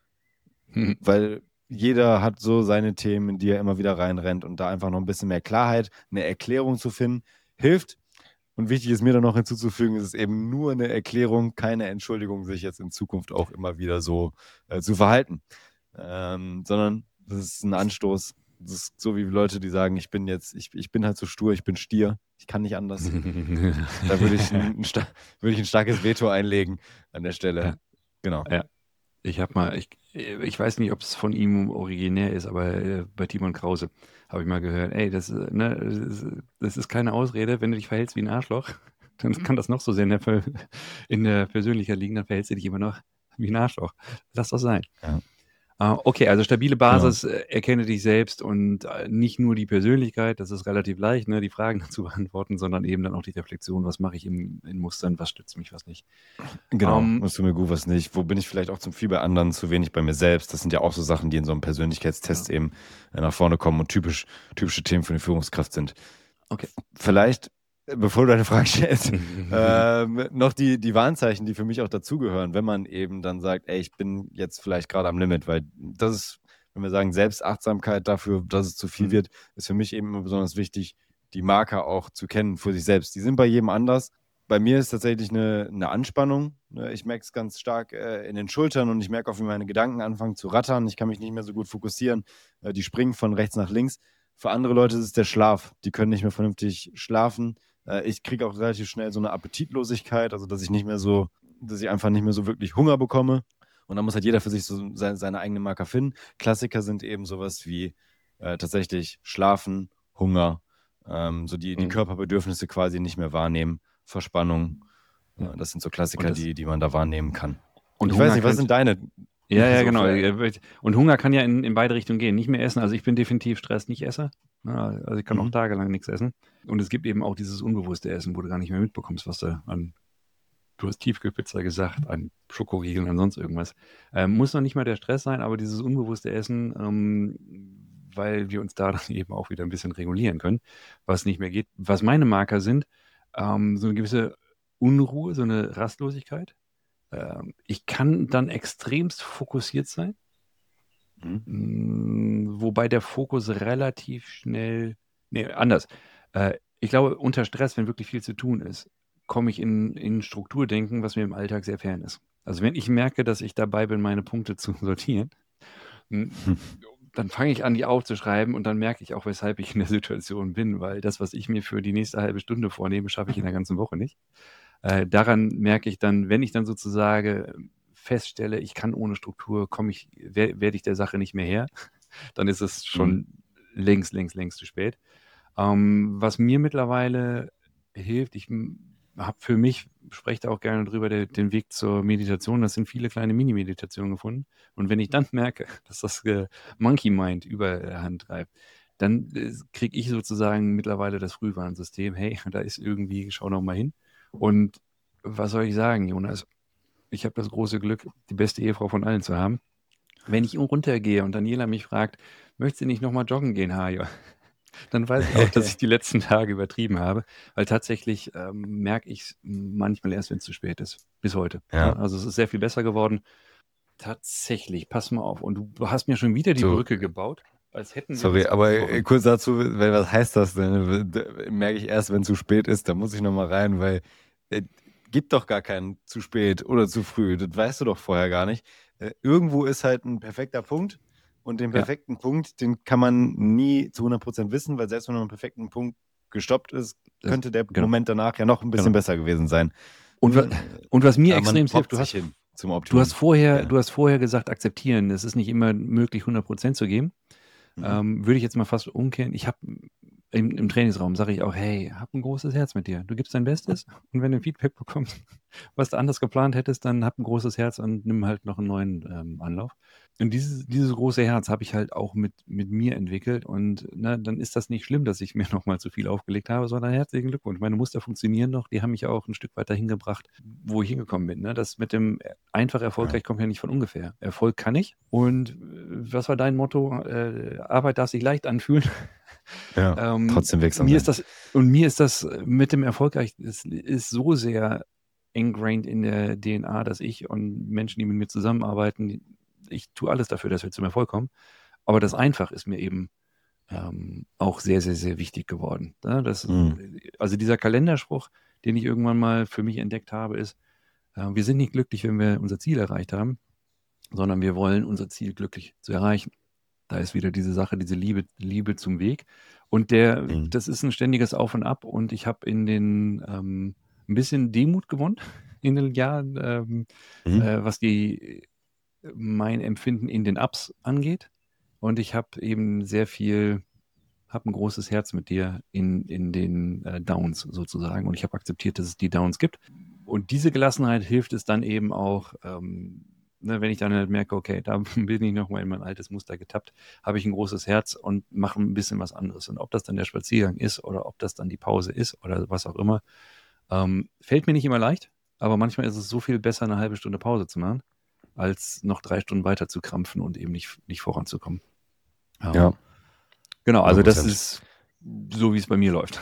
Weil jeder hat so seine Themen, in die er immer wieder reinrennt, und da einfach noch ein bisschen mehr Klarheit, eine Erklärung zu finden, hilft. Und wichtig ist mir dann noch hinzuzufügen, es ist eben nur eine Erklärung, keine Entschuldigung, sich jetzt in Zukunft auch immer wieder so zu verhalten. Sondern das ist ein Anstoß. Das ist so wie Leute, die sagen, ich bin halt so stur, ich bin Stier, ich kann nicht anders. Da würde ich ein starkes Veto einlegen an der Stelle. Ja. Genau. Ja. Ich weiß nicht, ob es von ihm originär ist, aber bei Timon Krause habe ich mal gehört, ey, das ist keine Ausrede, wenn du dich verhältst wie ein Arschloch, dann kann das noch so sehr in der Persönlichkeit liegen, dann verhältst du dich immer noch wie ein Arschloch. Lass das sein. Ja. Okay, also stabile Basis, erkenne dich selbst, und nicht nur die Persönlichkeit, das ist relativ leicht, ne, die Fragen dazu beantworten, sondern eben dann auch die Reflexion, was mache ich in Mustern, was stützt mich, was nicht. Genau, was tut mir gut, was nicht. Wo bin ich vielleicht auch zu viel bei anderen, zu wenig bei mir selbst? Das sind ja auch so Sachen, die in so einem Persönlichkeitstest eben nach vorne kommen und typische Themen für eine Führungskraft sind. Okay. Vielleicht, bevor du deine Frage stellst, noch die Warnzeichen, die für mich auch dazugehören, wenn man eben dann sagt, ey, ich bin jetzt vielleicht gerade am Limit, weil das ist, wenn wir sagen, Selbstachtsamkeit dafür, dass es zu viel wird, ist für mich eben immer besonders wichtig, die Marker auch zu kennen für sich selbst. Die sind bei jedem anders. Bei mir ist tatsächlich eine Anspannung. Ich merke es ganz stark in den Schultern, und ich merke auch, wie meine Gedanken anfangen zu rattern. Ich kann mich nicht mehr so gut fokussieren. Die springen von rechts nach links. Für andere Leute ist es der Schlaf. Die können nicht mehr vernünftig schlafen. Ich kriege auch relativ schnell so eine Appetitlosigkeit, also dass ich einfach nicht mehr so wirklich Hunger bekomme. Und dann muss halt jeder für sich so seine eigenen Marker finden. Klassiker sind eben sowas wie tatsächlich Schlafen, Hunger, so die Körperbedürfnisse quasi nicht mehr wahrnehmen, Verspannung. Das sind so Klassiker, die man da wahrnehmen kann. Und ich weiß nicht, was sind deine? Ja, genau. Und Hunger kann ja in beide Richtungen gehen. Nicht mehr essen. Also ich bin definitiv Stress nicht Esser. Also ich kann auch tagelang nichts essen. Und es gibt eben auch dieses unbewusste Essen, wo du gar nicht mehr mitbekommst, was da du hast Tiefkühlpizza gesagt, an Schokoriegeln, an sonst irgendwas. Muss noch nicht mal der Stress sein, aber dieses unbewusste Essen, weil wir uns da dann eben auch wieder ein bisschen regulieren können, was nicht mehr geht. Was meine Marker sind, so eine gewisse Unruhe, so eine Rastlosigkeit. Ich kann dann extremst fokussiert sein, wobei der Fokus relativ schnell, nee, anders. Ich glaube, unter Stress, wenn wirklich viel zu tun ist, komme ich in Strukturdenken, was mir im Alltag sehr fern ist. Also wenn ich merke, dass ich dabei bin, meine Punkte zu sortieren, dann fange ich an, die aufzuschreiben und dann merke ich auch, weshalb ich in der Situation bin, weil das, was ich mir für die nächste halbe Stunde vornehme, schaffe ich in der ganzen Woche nicht. Daran merke ich dann, wenn ich dann sozusagen feststelle, ich kann ohne Struktur, werde ich der Sache nicht mehr her, dann ist es schon längst zu spät. Was mir mittlerweile hilft, ich habe für mich, spreche da auch gerne drüber, den Weg zur Meditation, das sind viele kleine Mini-Meditationen gefunden. Und wenn ich dann merke, dass das Monkey Mind Überhand treibt, dann kriege ich sozusagen mittlerweile das Frühwarnsystem, hey, da ist irgendwie, schau noch mal hin. Und was soll ich sagen, Jonas? Ich habe das große Glück, die beste Ehefrau von allen zu haben. Wenn ich runtergehe und Daniela mich fragt, möchtest du nicht nochmal joggen gehen, Hajo? Dann weiß ich auch, dass ich die letzten Tage übertrieben habe, weil tatsächlich merke ich es manchmal erst, wenn es zu spät ist. Bis heute. Ja. Also es ist sehr viel besser geworden. Tatsächlich, pass mal auf. Und du hast mir schon wieder die Brücke gebaut, als hätten wir Sorry, das aber abgesprochen. kurz dazu, was heißt das denn? Merke ich erst, wenn es zu spät ist, da muss ich nochmal rein, weil gibt doch gar keinen zu spät oder zu früh. Das weißt du doch vorher gar nicht. Irgendwo ist halt ein perfekter Punkt und den perfekten Punkt, den kann man nie zu 100% wissen, weil selbst wenn man am perfekten Punkt gestoppt ist, könnte der Moment danach ja noch ein bisschen besser gewesen sein. Und was mir extrem hilft, du hast vorher gesagt, akzeptieren. Es ist nicht immer möglich, 100% zu geben. Würde ich jetzt mal fast umkehren. Ich habe im Trainingsraum sage ich auch, hey, hab ein großes Herz mit dir. Du gibst dein Bestes und wenn du Feedback bekommst, was du anders geplant hättest, dann hab ein großes Herz und nimm halt noch einen neuen Anlauf. Und dieses große Herz habe ich halt auch mit mir entwickelt und dann ist das nicht schlimm, dass ich mir nochmal zu viel aufgelegt habe, sondern herzlichen Glückwunsch. Meine Muster funktionieren noch, die haben mich auch ein Stück weiter hingebracht, wo ich hingekommen bin. Ne? Das mit dem einfach erfolgreich kommt ja nicht von ungefähr. Erfolg kann ich. Und was war dein Motto? Arbeit darf sich leicht anfühlen. Ja, trotzdem wirksam sein. Mir ist das mit dem Erfolgreich, es ist so sehr ingrained in der DNA, dass ich und Menschen, die mit mir zusammenarbeiten, ich tue alles dafür, dass wir zum Erfolg kommen. Aber das einfach ist mir eben auch sehr, sehr, sehr wichtig geworden. Ja, also dieser Kalenderspruch, den ich irgendwann mal für mich entdeckt habe, ist, wir sind nicht glücklich, wenn wir unser Ziel erreicht haben, sondern wir wollen unser Ziel glücklich zu erreichen. Da ist wieder diese Sache, diese Liebe zum Weg. Und das ist ein ständiges Auf und Ab. Und ich habe in den ein bisschen Demut gewonnen in den Jahren, was mein Empfinden in den Ups angeht. Und ich habe eben habe ein großes Herz mit dir in den Downs sozusagen. Und ich habe akzeptiert, dass es die Downs gibt. Und diese Gelassenheit hilft es dann eben auch, wenn ich dann halt merke, okay, da bin ich nochmal in mein altes Muster getappt, habe ich ein großes Herz und mache ein bisschen was anderes. Und ob das dann der Spaziergang ist oder ob das dann die Pause ist oder was auch immer, fällt mir nicht immer leicht, aber manchmal ist es so viel besser, eine halbe Stunde Pause zu machen, als noch 3 Stunden weiter zu krampfen und eben nicht voranzukommen. Ja. Genau, also das ist so, wie es bei mir läuft.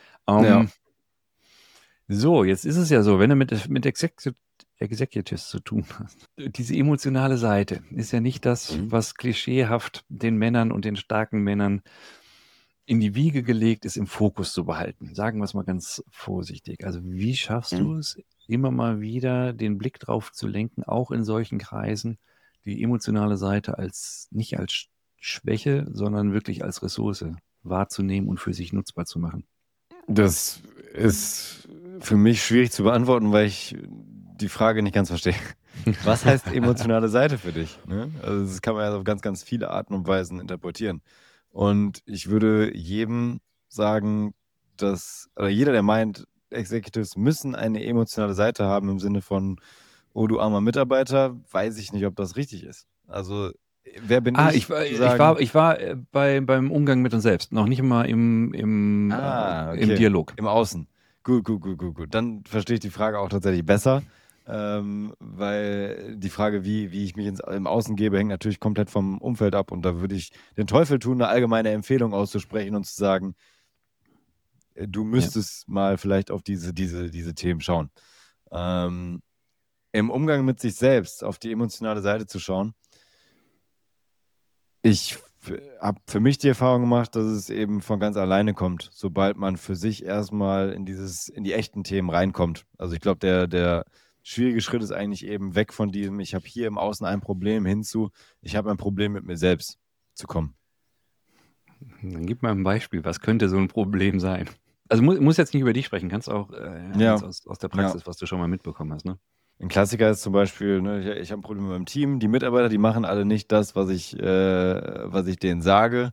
So, jetzt ist es ja so, wenn du mit Executives zu tun hast. Diese emotionale Seite ist ja nicht das, was klischeehaft den Männern und den starken Männern in die Wiege gelegt ist, im Fokus zu behalten. Sagen wir es mal ganz vorsichtig. Also wie schaffst du es, immer mal wieder den Blick drauf zu lenken, auch in solchen Kreisen, die emotionale Seite nicht als Schwäche, sondern wirklich als Ressource wahrzunehmen und für sich nutzbar zu machen? Das ist für mich schwierig zu beantworten, weil ich die Frage nicht ganz verstehe. Was heißt emotionale Seite für dich? Ne? Also das kann man ja auf ganz, ganz viele Arten und Weisen interpretieren. Und ich würde jedem sagen, oder jeder, der meint, Executives müssen eine emotionale Seite haben im Sinne von, oh du armer Mitarbeiter, weiß ich nicht, ob das richtig ist. Also wer bin ich? Ich war beim Umgang mit uns selbst, noch nicht mal im Dialog. Im Außen. Gut. Dann verstehe ich die Frage auch tatsächlich besser, weil die Frage, wie ich mich im Außen gebe, hängt natürlich komplett vom Umfeld ab und da würde ich den Teufel tun, eine allgemeine Empfehlung auszusprechen und zu sagen, du Ja. müsstest mal vielleicht auf diese Themen schauen. Im Umgang mit sich selbst auf die emotionale Seite zu schauen. Ich habe für mich die Erfahrung gemacht, dass es eben von ganz alleine kommt, sobald man für sich erstmal in die echten Themen reinkommt. Also ich glaube, der schwierige Schritt ist eigentlich eben weg von diesem, ich habe hier im Außen ein Problem, hinzu, ich habe ein Problem mit mir selbst zu kommen. Dann gib mal ein Beispiel. Was könnte so ein Problem sein? Also muss jetzt nicht über dich sprechen, kannst auch Ja, eins aus der ja. Praxis, was du schon mal mitbekommen hast, ne? Ein Klassiker ist zum Beispiel, ne, ich habe ein Problem mit meinem Team. Die Mitarbeiter, die machen alle nicht das, was ich denen sage.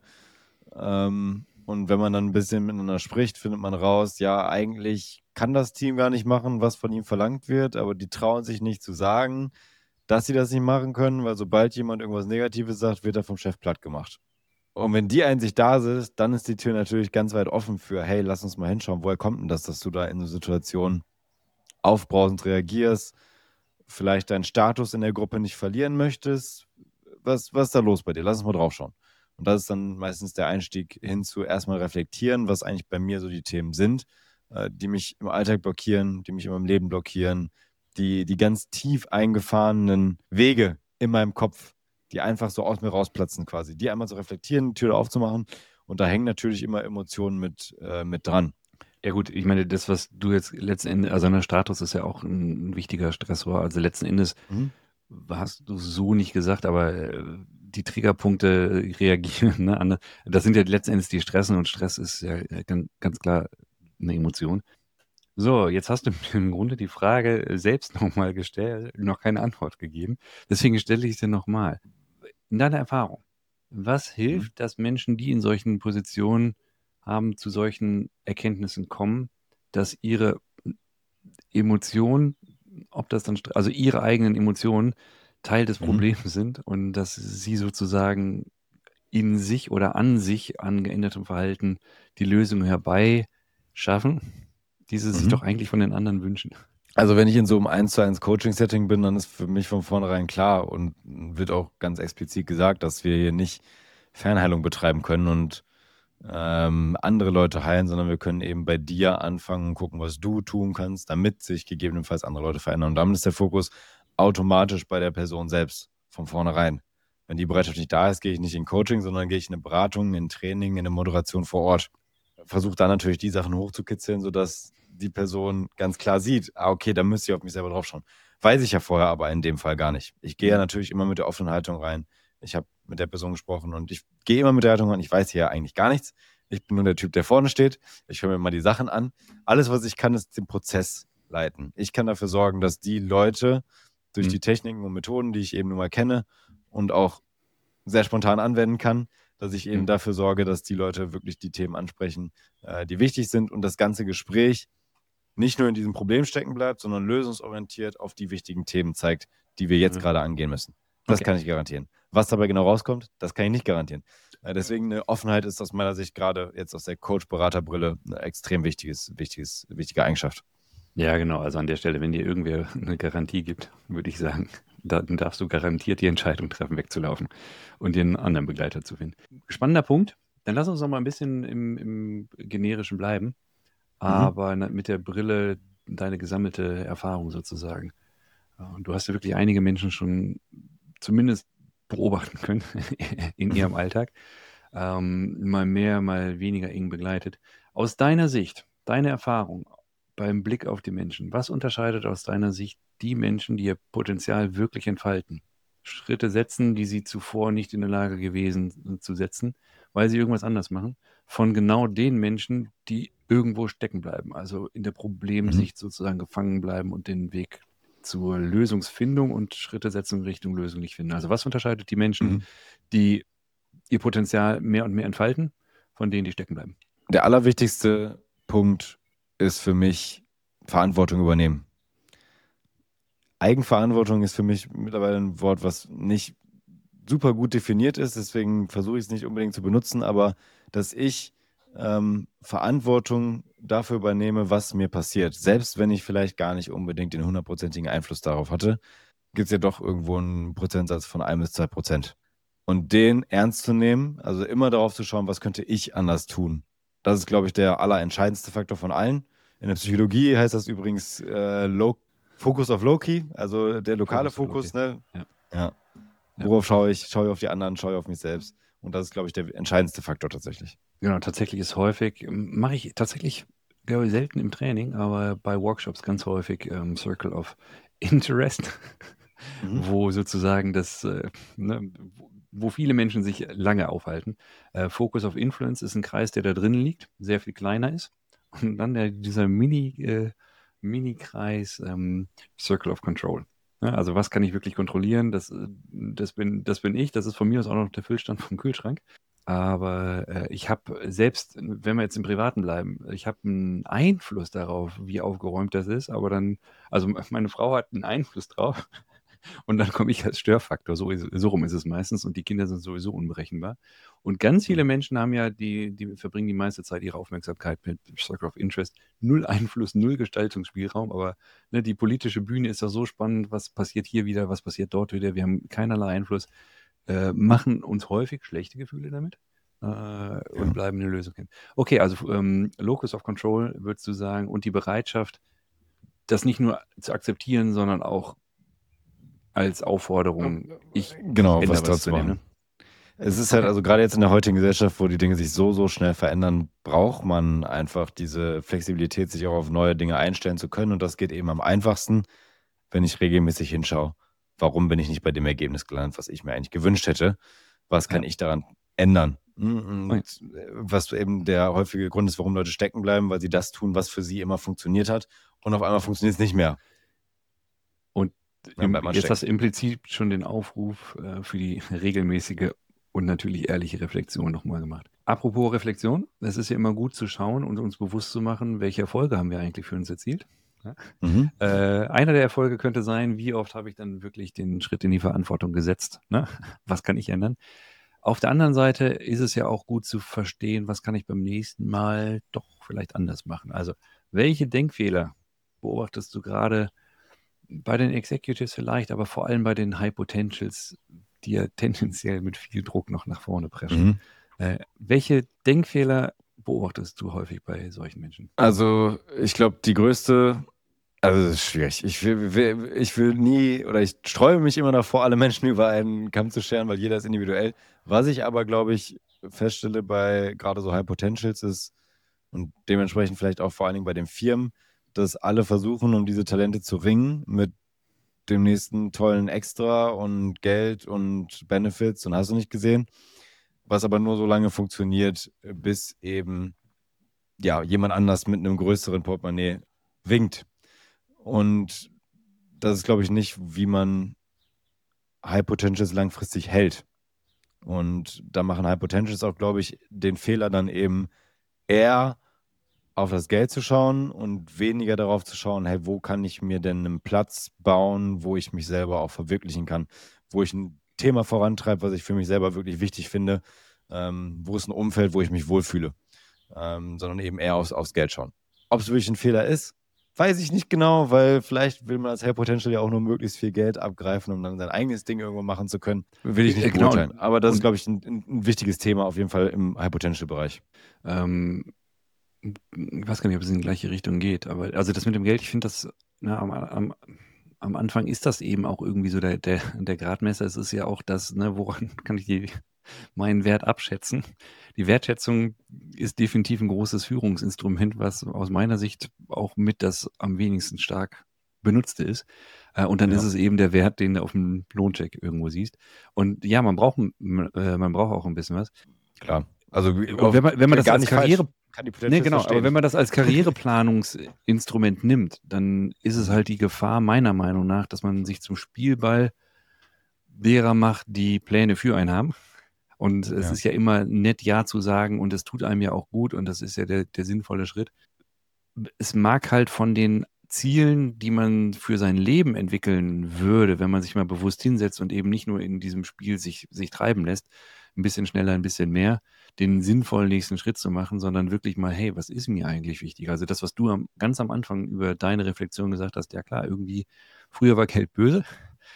Und wenn man dann ein bisschen miteinander spricht, findet man raus, ja, eigentlich kann das Team gar nicht machen, was von ihm verlangt wird, aber die trauen sich nicht zu sagen, dass sie das nicht machen können, weil sobald jemand irgendwas Negatives sagt, wird er vom Chef platt gemacht. Und wenn die Einsicht da ist, dann ist die Tür natürlich ganz weit offen für, hey, lass uns mal hinschauen, woher kommt denn das, dass du da in so Situationen aufbrausend reagierst, vielleicht deinen Status in der Gruppe nicht verlieren möchtest. Was ist da los bei dir? Lass uns mal drauf schauen. Und das ist dann meistens der Einstieg hin zu erstmal reflektieren, was eigentlich bei mir so die Themen sind, die mich im Alltag blockieren, die mich in meinem Leben blockieren, die ganz tief eingefahrenen Wege in meinem Kopf, die einfach so aus mir rausplatzen quasi, die einmal zu reflektieren, die Tür aufzumachen. Und da hängen natürlich immer Emotionen mit dran. Ja gut, ich meine, das, was du jetzt letzten Endes, also der Status ist ja auch ein wichtiger Stressor. Also letzten Endes hast du so nicht gesagt, aber die Triggerpunkte reagieren, ne? Das sind ja letzten Endes die Stressen und Stress ist ja ganz klar eine Emotion. So, jetzt hast du mir im Grunde die Frage selbst nochmal gestellt, noch keine Antwort gegeben. Deswegen stelle ich sie nochmal. In deiner Erfahrung, was hilft, dass Menschen, die in solchen Positionen haben, zu solchen Erkenntnissen kommen, dass ihre Emotionen, ob das dann, also ihre eigenen Emotionen Teil des Problems sind und dass sie sozusagen in sich oder an sich, an geändertem Verhalten die Lösung herbeischaffen, die sie sich doch eigentlich von den anderen wünschen? Also wenn ich in so einem 1:1 Coaching-Setting bin, dann ist für mich von vornherein klar und wird auch ganz explizit gesagt, dass wir hier nicht Fernheilung betreiben können und andere Leute heilen, sondern wir können eben bei dir anfangen und gucken, was du tun kannst, damit sich gegebenenfalls andere Leute verändern. Und damit ist der Fokus automatisch bei der Person selbst von vornherein. Wenn die Bereitschaft nicht da ist, gehe ich nicht in Coaching, sondern gehe ich in eine Beratung, in ein Training, in eine Moderation vor Ort. Versuche dann natürlich die Sachen hochzukitzeln, sodass die Person ganz klar sieht, okay, da müsste ich auf mich selber drauf schauen. Weiß ich ja vorher aber in dem Fall gar nicht. Ich gehe ja natürlich immer mit der offenen Haltung rein. Ich habe mit der Person gesprochen und ich gehe immer mit der Haltung rein, ich weiß hier eigentlich gar nichts. Ich bin nur der Typ, der vorne steht. Ich höre mir mal die Sachen an. Alles, was ich kann, ist den Prozess leiten. Ich kann dafür sorgen, dass die Leute durch die Techniken und Methoden, die ich eben nun mal kenne und auch sehr spontan anwenden kann, dass ich eben dafür sorge, dass die Leute wirklich die Themen ansprechen, die wichtig sind und das ganze Gespräch nicht nur in diesem Problem stecken bleibt, sondern lösungsorientiert auf die wichtigen Themen zeigt, die wir jetzt gerade angehen müssen. Das kann ich garantieren. Was dabei genau rauskommt, das kann ich nicht garantieren. Deswegen eine Offenheit ist aus meiner Sicht gerade jetzt aus der Coach-Berater-Brille eine extrem wichtige Eigenschaft. Ja, genau. Also an der Stelle, wenn dir irgendwer eine Garantie gibt, würde ich sagen, dann darfst du garantiert die Entscheidung treffen, wegzulaufen und dir einen anderen Begleiter zu finden. Spannender Punkt. Dann lass uns noch mal ein bisschen im Generischen bleiben, aber mit der Brille deine gesammelte Erfahrung sozusagen. Und du hast ja wirklich einige Menschen schon zumindest beobachten können in ihrem Alltag, mal mehr, mal weniger eng begleitet. Aus deiner Sicht, deine Erfahrung beim Blick auf die Menschen, was unterscheidet aus deiner Sicht die Menschen, die ihr Potenzial wirklich entfalten? Schritte setzen, die sie zuvor nicht in der Lage gewesen zu setzen, weil sie irgendwas anders machen, von genau den Menschen, die irgendwo stecken bleiben, also in der Problemsicht sozusagen gefangen bleiben und den Weg zur Lösungsfindung und Schritte setzen in Richtung Lösung nicht finden. Also was unterscheidet die Menschen, die ihr Potenzial mehr und mehr entfalten, von denen, die stecken bleiben? Der allerwichtigste Punkt ist für mich Verantwortung übernehmen. Eigenverantwortung ist für mich mittlerweile ein Wort, was nicht super gut definiert ist, deswegen versuche ich es nicht unbedingt zu benutzen, aber dass ich Verantwortung dafür übernehme, was mir passiert. Selbst wenn ich vielleicht gar nicht unbedingt den 100%igen Einfluss darauf hatte, gibt es ja doch irgendwo einen Prozentsatz von 1-2%. Und den ernst zu nehmen, also immer darauf zu schauen, was könnte ich anders tun, Das ist, glaube ich, der allerentscheidendste Faktor von allen. In der Psychologie heißt das übrigens Focus of Low-Key, also der lokale Fokus auf Fokus. Ne? Ja. Ja. Ja. Worauf schaue ich? Schaue ich auf die anderen, schaue ich auf mich selbst. Und das ist, glaube ich, der entscheidendste Faktor tatsächlich. Genau, tatsächlich ist häufig, mache ich tatsächlich, glaube ich, selten im Training, aber bei Workshops ganz häufig Circle of Interest, wo sozusagen wo viele Menschen sich lange aufhalten. Focus of Influence ist ein Kreis, der da drinnen liegt, sehr viel kleiner ist. Und dann dieser Mini-Kreis Circle of Control. Ja, also was kann ich wirklich kontrollieren? Das bin ich. Das ist von mir aus auch noch der Füllstand vom Kühlschrank. Aber ich habe selbst, wenn wir jetzt im Privaten bleiben, ich habe einen Einfluss darauf, wie aufgeräumt das ist. Aber dann, also meine Frau hat einen Einfluss drauf. Und dann komme ich als Störfaktor. So rum ist es meistens. Und die Kinder sind sowieso unberechenbar. Und ganz viele Menschen haben ja, die verbringen die meiste Zeit ihre Aufmerksamkeit mit Circle of Interest. Null Einfluss, null Gestaltungsspielraum. Aber ne, die politische Bühne ist doch so spannend. Was passiert hier wieder? Was passiert dort wieder? Wir haben keinerlei Einfluss. Machen uns häufig schlechte Gefühle damit. Und bleiben eine Lösung hin. Okay, also Locus of Control würdest du sagen. Und die Bereitschaft, das nicht nur zu akzeptieren, sondern auch als Aufforderung, ich Genau, ändere was dort zu zu dem, machen. Es ist halt, also gerade jetzt in der heutigen Gesellschaft, wo die Dinge sich so schnell verändern, braucht man einfach diese Flexibilität, sich auch auf neue Dinge einstellen zu können. Und das geht eben am einfachsten, wenn ich regelmäßig hinschaue, warum bin ich nicht bei dem Ergebnis gelandet, was ich mir eigentlich gewünscht hätte? Was kann ich daran ändern? Und was eben der häufige Grund ist, warum Leute stecken bleiben, weil sie das tun, was für sie immer funktioniert hat. Und auf einmal funktioniert es nicht mehr. Und Dann bleibt man jetzt stecken. hast du implizit schon den Aufruf für die regelmäßige und natürlich ehrliche Reflexion nochmal gemacht. Apropos Reflexion, es ist ja immer gut zu schauen und uns bewusst zu machen, welche Erfolge haben wir eigentlich für uns erzielt. Ja? Einer der Erfolge könnte sein, wie oft habe ich dann wirklich den Schritt in die Verantwortung gesetzt? Ne? Was kann ich ändern? Auf der anderen Seite ist es ja auch gut zu verstehen, was kann ich beim nächsten Mal doch vielleicht anders machen. Also welche Denkfehler beobachtest du gerade bei den Executives vielleicht, aber vor allem bei den High Potentials, die ja tendenziell mit viel Druck noch nach vorne preschen? Welche Denkfehler beobachtest du häufig bei solchen Menschen? Also ich glaube, die größte, also das ist schwierig. Ich will nie, oder ich sträube mich immer davor, alle Menschen über einen Kamm zu scheren, weil jeder ist individuell. Was ich aber, glaube ich, feststelle bei gerade so High Potentials ist, und dementsprechend vielleicht auch vor allen Dingen bei den Firmen, dass alle versuchen, um diese Talente zu ringen mit dem nächsten tollen Extra und Geld und Benefits und hast du nicht gesehen, was aber nur so lange funktioniert, bis eben ja, jemand anders mit einem größeren Portemonnaie winkt. Und das ist, glaube ich, nicht, wie man High Potentials langfristig hält. Und da machen High Potentials auch, glaube ich, den Fehler dann eben eher auf das Geld zu schauen und weniger darauf zu schauen, hey, wo kann ich mir denn einen Platz bauen, wo ich mich selber auch verwirklichen kann, wo ich ein Thema vorantreibe, was ich für mich selber wirklich wichtig finde, wo ist ein Umfeld, wo ich mich wohlfühle, sondern eben eher aufs Geld schauen. Ob es wirklich ein Fehler ist, weiß ich nicht genau, weil vielleicht will man als High Potential ja auch nur möglichst viel Geld abgreifen, um dann sein eigenes Ding irgendwo machen zu können. Will ich nicht beurteilen. Aber das ist, glaube ich, ein wichtiges Thema auf jeden Fall im High Potential-Bereich. Ich weiß gar nicht, ob es in die gleiche Richtung geht, aber also das mit dem Geld, ich finde das, am Anfang ist das eben auch irgendwie so der Gradmesser. Es ist ja auch das, ne, woran kann ich meinen Wert abschätzen? Die Wertschätzung ist definitiv ein großes Führungsinstrument, was aus meiner Sicht auch mit das am wenigsten stark benutzte ist. Und dann ist es eben der Wert, den du auf dem Lohncheck irgendwo siehst. Und ja, man braucht auch ein bisschen was. Klar. Also wenn man das gar als nicht Karriere kann die Nee, genau, aber wenn man das als Karriereplanungsinstrument nimmt, dann ist es halt die Gefahr meiner Meinung nach, dass man sich zum Spielball derer macht, die Pläne für einen haben. Und es ist ja immer nett, Ja zu sagen und es tut einem ja auch gut und das ist ja der sinnvolle Schritt. Es mag halt von den Zielen, die man für sein Leben entwickeln würde, wenn man sich mal bewusst hinsetzt und eben nicht nur in diesem Spiel sich treiben lässt, ein bisschen schneller, ein bisschen mehr, den sinnvollen nächsten Schritt zu machen, sondern wirklich mal, hey, was ist mir eigentlich wichtig? Also das, was du ganz am Anfang über deine Reflexion gesagt hast, ja klar, irgendwie, früher war Geld böse,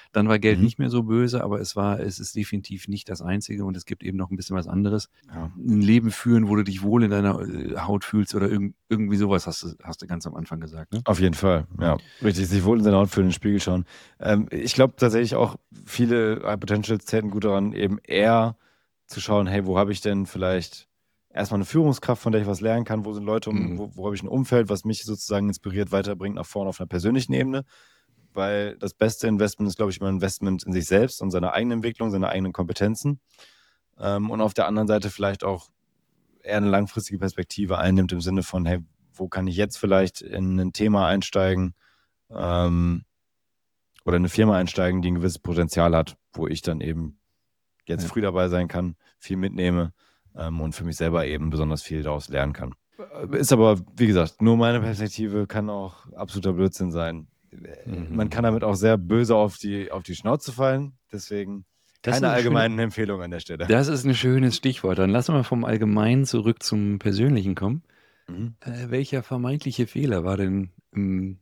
Dann war Geld Mhm. nicht mehr so böse, aber es ist definitiv nicht das Einzige und es gibt eben noch ein bisschen was anderes. Ja. Ein Leben führen, wo du dich wohl in deiner Haut fühlst oder irgendwie sowas, hast du ganz am Anfang gesagt, ne? Auf jeden Fall, ja. Richtig, sich wohl in seiner Haut fühlen, in den Spiegel schauen. Ich glaube tatsächlich auch, viele High Potentials täten gut daran, eben eher zu schauen, hey, wo habe ich denn vielleicht erstmal eine Führungskraft, von der ich was lernen kann, wo sind Leute, wo habe ich ein Umfeld, was mich sozusagen inspiriert, weiterbringt nach vorne auf einer persönlichen Ebene. Weil das beste Investment ist, glaube ich, immer ein Investment in sich selbst und seine eigene Entwicklung, seine eigenen Kompetenzen. Und auf der anderen Seite vielleicht auch eher eine langfristige Perspektive einnimmt im Sinne von, hey, wo kann ich jetzt vielleicht in ein Thema einsteigen oder eine Firma einsteigen, die ein gewisses Potenzial hat, wo ich dann eben jetzt früh dabei sein kann, viel mitnehme und für mich selber eben besonders viel daraus lernen kann. Ist aber, wie gesagt, nur meine Perspektive, kann auch absoluter Blödsinn sein. Man kann damit auch sehr böse auf die Schnauze fallen, deswegen keine allgemeinen Empfehlungen an der Stelle. Das ist ein schönes Stichwort. Dann lassen wir vom Allgemeinen zurück zum Persönlichen kommen. Welcher vermeintliche Fehler war denn im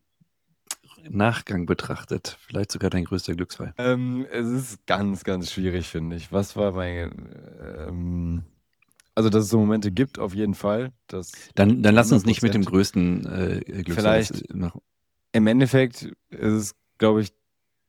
Nachgang betrachtet vielleicht sogar dein größter Glücksfall? Es ist ganz, ganz schwierig, finde ich. Was war mein... Also, dass es so Momente gibt, auf jeden Fall. Dann lass uns nicht mit dem 100%. größten Glücksfall Vielleicht im Endeffekt ist es, glaube ich,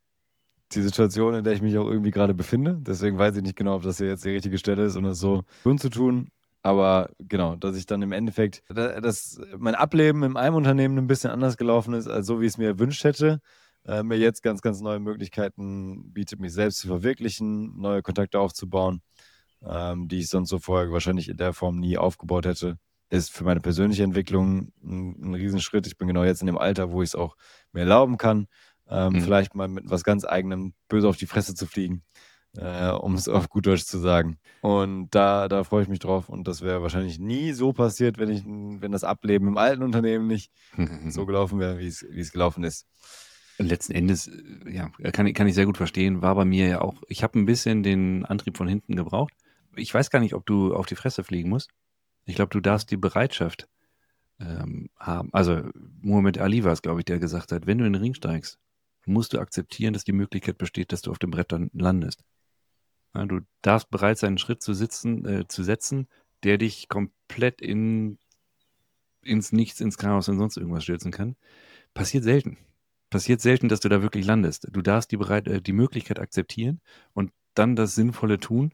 die Situation, in der ich mich auch irgendwie gerade befinde. Deswegen weiß ich nicht genau, ob das hier jetzt die richtige Stelle ist, um das so zu tun. Aber genau, dass ich dann im Endeffekt, dass mein Ableben in einem Unternehmen ein bisschen anders gelaufen ist, als so, wie ich es mir erwünscht hätte. Mir jetzt ganz, ganz neue Möglichkeiten bietet, mich selbst zu verwirklichen, neue Kontakte aufzubauen, die ich sonst so vorher wahrscheinlich in der Form nie aufgebaut hätte. Ist für meine persönliche Entwicklung ein Riesenschritt. Ich bin genau jetzt in dem Alter, wo ich es auch mir erlauben kann, vielleicht mal mit was ganz Eigenem böse auf die Fresse zu fliegen, um es auf gut Deutsch zu sagen. Und da freue ich mich drauf. Und das wäre wahrscheinlich nie so passiert, wenn das Ableben im alten Unternehmen nicht so gelaufen wäre, wie es gelaufen ist. Letzten Endes, ja, kann ich sehr gut verstehen, war bei mir ja auch, ich habe ein bisschen den Antrieb von hinten gebraucht. Ich weiß gar nicht, ob du auf die Fresse fliegen musst. Ich glaube, du darfst die Bereitschaft haben. Also Muhammad Ali war es, glaube ich, der gesagt hat, wenn du in den Ring steigst, musst du akzeptieren, dass die Möglichkeit besteht, dass du auf dem Brett dann landest. Ja, du darfst bereit sein, einen Schritt zu setzen, der dich komplett ins Nichts, ins Chaos und sonst irgendwas stürzen kann. Passiert selten. Passiert selten, dass du da wirklich landest. Du darfst die Möglichkeit akzeptieren und dann das Sinnvolle tun,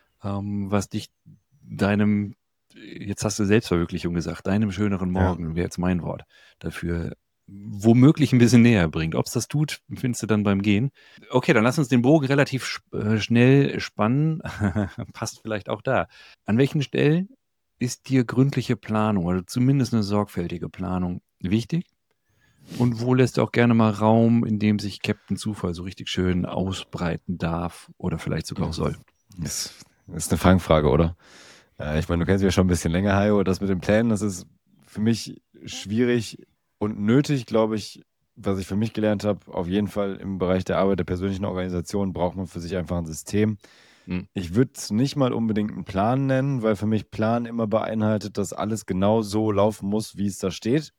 was dich deinem, jetzt hast du Selbstverwirklichung gesagt, deinem schöneren Morgen, wäre jetzt mein Wort, dafür womöglich ein bisschen näher bringt. Ob es das tut, findest du dann beim Gehen. Okay, dann lass uns den Bogen relativ schnell spannen. Passt vielleicht auch da. An welchen Stellen ist dir gründliche Planung oder zumindest eine sorgfältige Planung wichtig? Und wo lässt du auch gerne mal Raum, in dem sich Captain Zufall so richtig schön ausbreiten darf oder vielleicht sogar auch soll? Das ist eine Fangfrage, oder? Ich meine, du kennst mich ja schon ein bisschen länger, Hajo. Das mit den Plänen, das ist für mich schwierig und nötig, glaube ich, was ich für mich gelernt habe. Auf jeden Fall im Bereich der Arbeit der persönlichen Organisation braucht man für sich einfach ein System. Ich würde es nicht mal unbedingt einen Plan nennen, weil für mich Plan immer beinhaltet, dass alles genau so laufen muss, wie es da steht.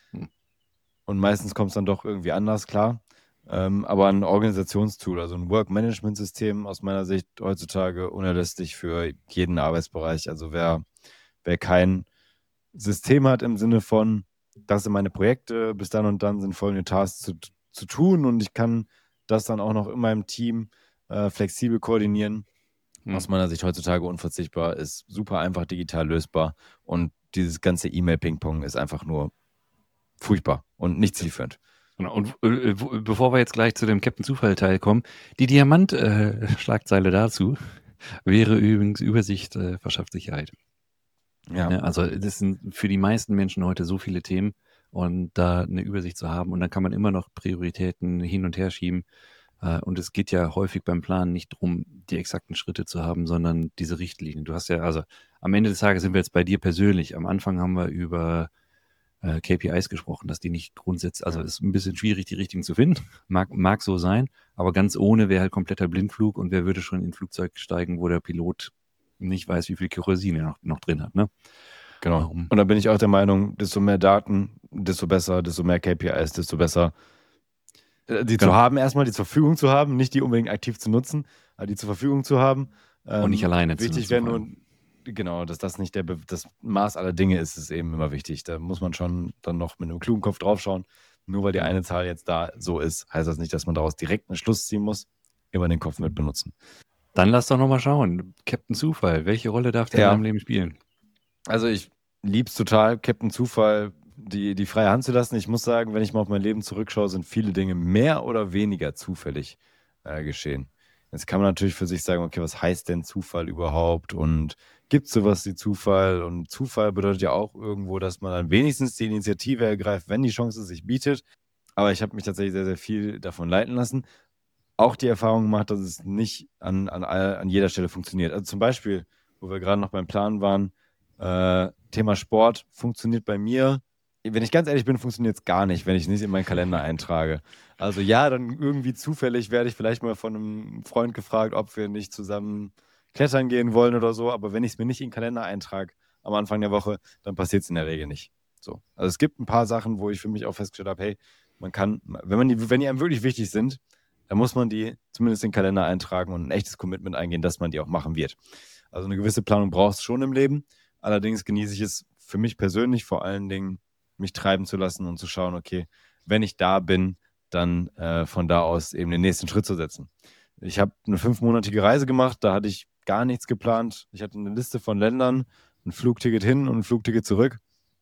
Und meistens kommt es dann doch irgendwie anders, klar. Aber ein Organisationstool, also ein Work-Management-System aus meiner Sicht heutzutage unerlässlich für jeden Arbeitsbereich. Also wer kein System hat im Sinne von, das sind meine Projekte, bis dann und dann sind folgende Tasks zu tun und ich kann das dann auch noch in meinem Team flexibel koordinieren. Aus meiner Sicht heutzutage unverzichtbar, ist super einfach digital lösbar und dieses ganze E-Mail-Ping-Pong ist einfach nur furchtbar und nicht zielführend. Genau. Und bevor wir jetzt gleich zu dem Captain Zufall-Teil kommen, die Diamant-Schlagzeile dazu wäre übrigens Übersicht verschafft Sicherheit. Ja. Also das sind für die meisten Menschen heute so viele Themen und da eine Übersicht zu haben und dann kann man immer noch Prioritäten hin und her schieben. Und es geht ja häufig beim Planen nicht darum, die exakten Schritte zu haben, sondern diese Richtlinien. Du hast ja, also am Ende des Tages sind wir jetzt bei dir persönlich. Am Anfang haben wir über KPIs gesprochen, dass die nicht grundsätzlich, also es ist ein bisschen schwierig, die richtigen zu finden. Mag so sein, aber ganz ohne wäre halt kompletter Blindflug und wer würde schon in ein Flugzeug steigen, wo der Pilot nicht weiß, wie viel Kerosin er noch drin hat, ne? Genau. Und da bin ich auch der Meinung, desto mehr Daten, desto besser, desto mehr KPIs, desto besser. Die Genau. zu haben erstmal, die zur Verfügung zu haben, nicht die unbedingt aktiv zu nutzen, aber die zur Verfügung zu haben. Und nicht alleine zu Wichtig nutzen wäre vor nur, allem. genau, dass das nicht das Maß aller Dinge ist, ist eben immer wichtig. Da muss man schon dann noch mit einem klugen Kopf draufschauen. Nur weil die eine Zahl jetzt da so ist, heißt das nicht, dass man daraus direkt einen Schluss ziehen muss. Immer den Kopf mit benutzen. Dann lass doch nochmal schauen. Captain Zufall, welche Rolle darf der in Ja. deinem Leben spielen? Also ich lieb's total, Captain Zufall die freie Hand zu lassen. Ich muss sagen, wenn ich mal auf mein Leben zurückschaue, sind viele Dinge mehr oder weniger zufällig geschehen. Jetzt kann man natürlich für sich sagen, okay, was heißt denn Zufall überhaupt? Und gibt es sowas wie Zufall? Und Zufall bedeutet ja auch irgendwo, dass man dann wenigstens die Initiative ergreift, wenn die Chance sich bietet. Aber ich habe mich tatsächlich sehr, sehr viel davon leiten lassen. Auch die Erfahrung gemacht, dass es nicht an jeder Stelle funktioniert. Also zum Beispiel, wo wir gerade noch beim Plan waren, Thema Sport funktioniert bei mir. Wenn ich ganz ehrlich bin, funktioniert es gar nicht, wenn ich es nicht in meinen Kalender eintrage. Also ja, dann irgendwie zufällig werde ich vielleicht mal von einem Freund gefragt, ob wir nicht zusammen klettern gehen wollen oder so. Aber wenn ich es mir nicht in den Kalender eintrage am Anfang der Woche, dann passiert es in der Regel nicht. So. Also es gibt ein paar Sachen, wo ich für mich auch festgestellt habe, hey, man kann, wenn die einem wirklich wichtig sind, dann muss man die zumindest in den Kalender eintragen und ein echtes Commitment eingehen, dass man die auch machen wird. Also eine gewisse Planung brauchst du schon im Leben. Allerdings genieße ich es für mich persönlich vor allen Dingen, mich treiben zu lassen und zu schauen, okay, wenn ich da bin, dann von da aus eben den nächsten Schritt zu setzen. Ich habe eine 5-monatige Reise gemacht, da hatte ich gar nichts geplant. Ich hatte eine Liste von Ländern, ein Flugticket hin und ein Flugticket zurück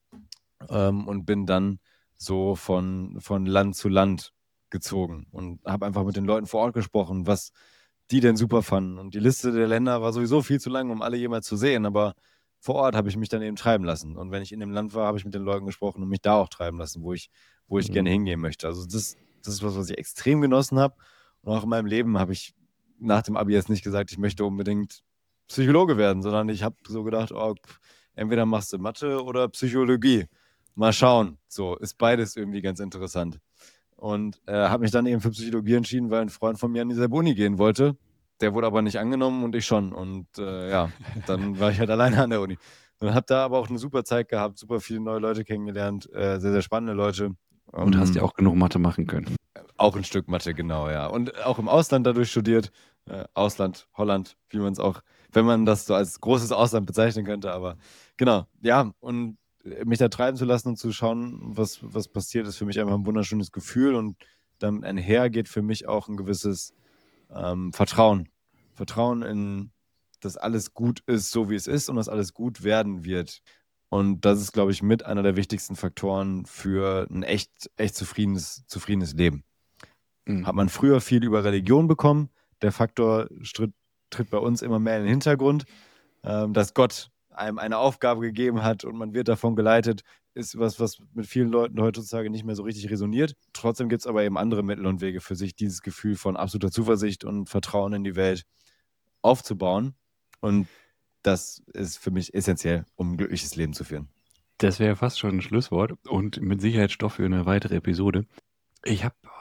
und bin dann so von Land zu Land gezogen und habe einfach mit den Leuten vor Ort gesprochen, was die denn super fanden. Und die Liste der Länder war sowieso viel zu lang, um alle jemals zu sehen, aber vor Ort habe ich mich dann eben treiben lassen. Und wenn ich in dem Land war, habe ich mit den Leuten gesprochen und mich da auch treiben lassen, wo ich gerne hingehen möchte. Also das ist was ich extrem genossen habe. Und auch in meinem Leben habe ich nach dem Abi jetzt nicht gesagt, ich möchte unbedingt Psychologe werden, sondern ich habe so gedacht, oh, entweder machst du Mathe oder Psychologie. Mal schauen. So, ist beides irgendwie ganz interessant. Und habe mich dann eben für Psychologie entschieden, weil ein Freund von mir an dieselbe Uni gehen wollte. Der wurde aber nicht angenommen und ich schon. Und ja, dann war ich halt alleine an der Uni. Und habe da aber auch eine super Zeit gehabt, super viele neue Leute kennengelernt, sehr, sehr spannende Leute. Und hast ja auch genug Mathe machen können. Auch ein Stück Mathe, genau, ja. Und auch im Ausland dadurch studiert. Ausland, Holland, wie man es auch, wenn man das so als großes Ausland bezeichnen könnte. Aber genau, ja. Und mich da treiben zu lassen und zu schauen, was passiert, ist für mich einfach ein wunderschönes Gefühl. Und damit einher geht für mich auch ein gewisses Vertrauen. Vertrauen in, dass alles gut ist, so wie es ist und dass alles gut werden wird. Und das ist, glaube ich, mit einer der wichtigsten Faktoren für ein echt zufriedenes Leben. Hat man früher viel über Religion bekommen. Der Faktor tritt bei uns immer mehr in den Hintergrund. Dass Gott einem eine Aufgabe gegeben hat und man wird davon geleitet, ist was mit vielen Leuten heutzutage nicht mehr so richtig resoniert. Trotzdem gibt es aber eben andere Mittel und Wege für sich, dieses Gefühl von absoluter Zuversicht und Vertrauen in die Welt aufzubauen. Und das ist für mich essentiell, um ein glückliches Leben zu führen. Das wäre fast schon ein Schlusswort und mit Sicherheit Stoff für eine weitere Episode. Ich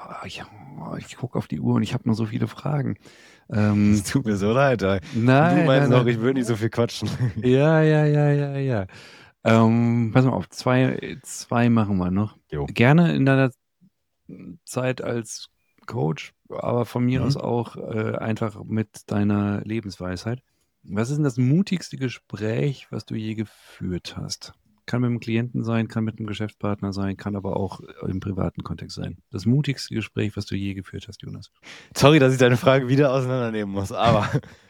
gucke auf die Uhr und ich habe noch so viele Fragen. Es tut mir so leid. Nein, du meinst nein, auch, ich würde nicht so viel quatschen. Ja. Pass mal auf, zwei machen wir noch. Jo. Gerne in deiner Zeit als Coach, aber von mir aus auch einfach mit deiner Lebensweisheit. Was ist denn das mutigste Gespräch, was du je geführt hast? Kann mit einem Klienten sein, kann mit einem Geschäftspartner sein, kann aber auch im privaten Kontext sein. Das mutigste Gespräch, was du je geführt hast, Jonas. Sorry, dass ich deine Frage wieder auseinandernehmen muss, aber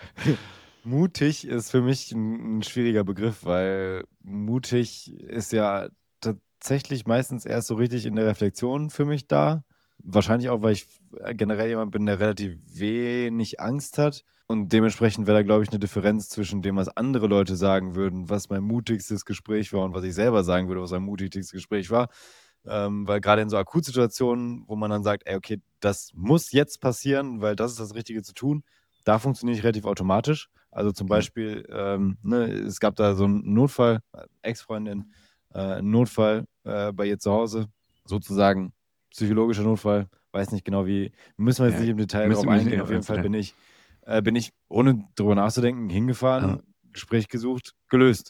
mutig ist für mich ein schwieriger Begriff, weil mutig ist ja tatsächlich meistens erst so richtig in der Reflexion für mich da. Wahrscheinlich auch, weil ich generell jemand bin, der relativ wenig Angst hat. Und dementsprechend wäre da, glaube ich, eine Differenz zwischen dem, was andere Leute sagen würden, was mein mutigstes Gespräch war und was ich selber sagen würde, was mein mutigstes Gespräch war. Weil gerade in so Akutsituationen, wo man dann sagt, ey, okay, das muss jetzt passieren, weil das ist das Richtige zu tun, da funktioniere ich relativ automatisch. Also zum Beispiel, es gab da so einen Notfall, Ex-Freundin, einen Notfall bei ihr zu Hause, sozusagen psychologischer Notfall, weiß nicht genau wie, müssen wir jetzt nicht im Detail drauf eingehen, auf jeden Fall bin ich, ohne drüber nachzudenken, hingefahren, Gespräch gesucht, gelöst.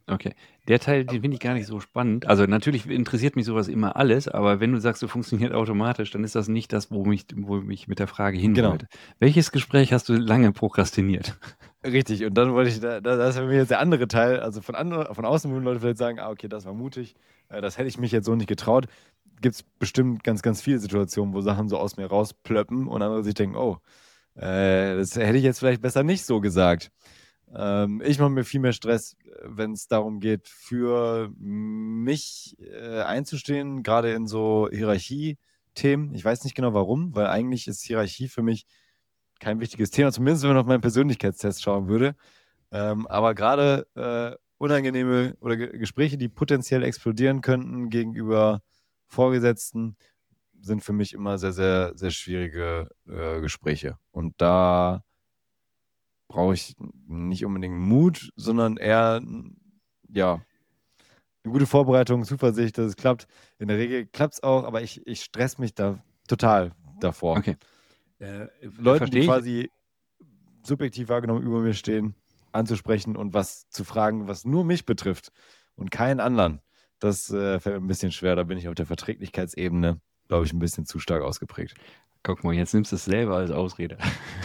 Okay. Der Teil, den finde ich gar nicht so spannend. Also natürlich interessiert mich sowas immer alles, aber wenn du sagst, so funktioniert automatisch, dann ist das nicht das, wo ich mit der Frage hin Genau. wollte. Welches Gespräch hast du lange prokrastiniert? Richtig, und dann wollte ich, das ist für mich jetzt der andere Teil, also von außen würden Leute vielleicht sagen, okay, das war mutig, das hätte ich mich jetzt so nicht getraut. Gibt es bestimmt ganz, ganz viele Situationen, wo Sachen so aus mir rausplöppen und andere sich denken, oh, das hätte ich jetzt vielleicht besser nicht so gesagt. Ich mache mir viel mehr Stress, wenn es darum geht, für mich einzustehen, gerade in so Hierarchie-Themen. Ich weiß nicht genau warum, weil eigentlich ist Hierarchie für mich kein wichtiges Thema, zumindest wenn man auf meinen Persönlichkeitstest schauen würde. Aber gerade unangenehme oder Gespräche, die potenziell explodieren könnten gegenüber Vorgesetzten, sind für mich immer sehr, sehr, sehr schwierige Gespräche. Und da brauche ich nicht unbedingt Mut, sondern eher, ja, eine gute Vorbereitung, Zuversicht, dass es klappt. In der Regel klappt es auch, aber ich stress mich da total davor. Okay. Leuten, die Verstehe ich. quasi subjektiv wahrgenommen über mir stehen, anzusprechen und was zu fragen, was nur mich betrifft und keinen anderen. Das fällt mir ein bisschen schwer. Da bin ich auf der Verträglichkeitsebene, glaube ich, ein bisschen zu stark ausgeprägt. Guck mal, jetzt nimmst du es selber als Ausrede.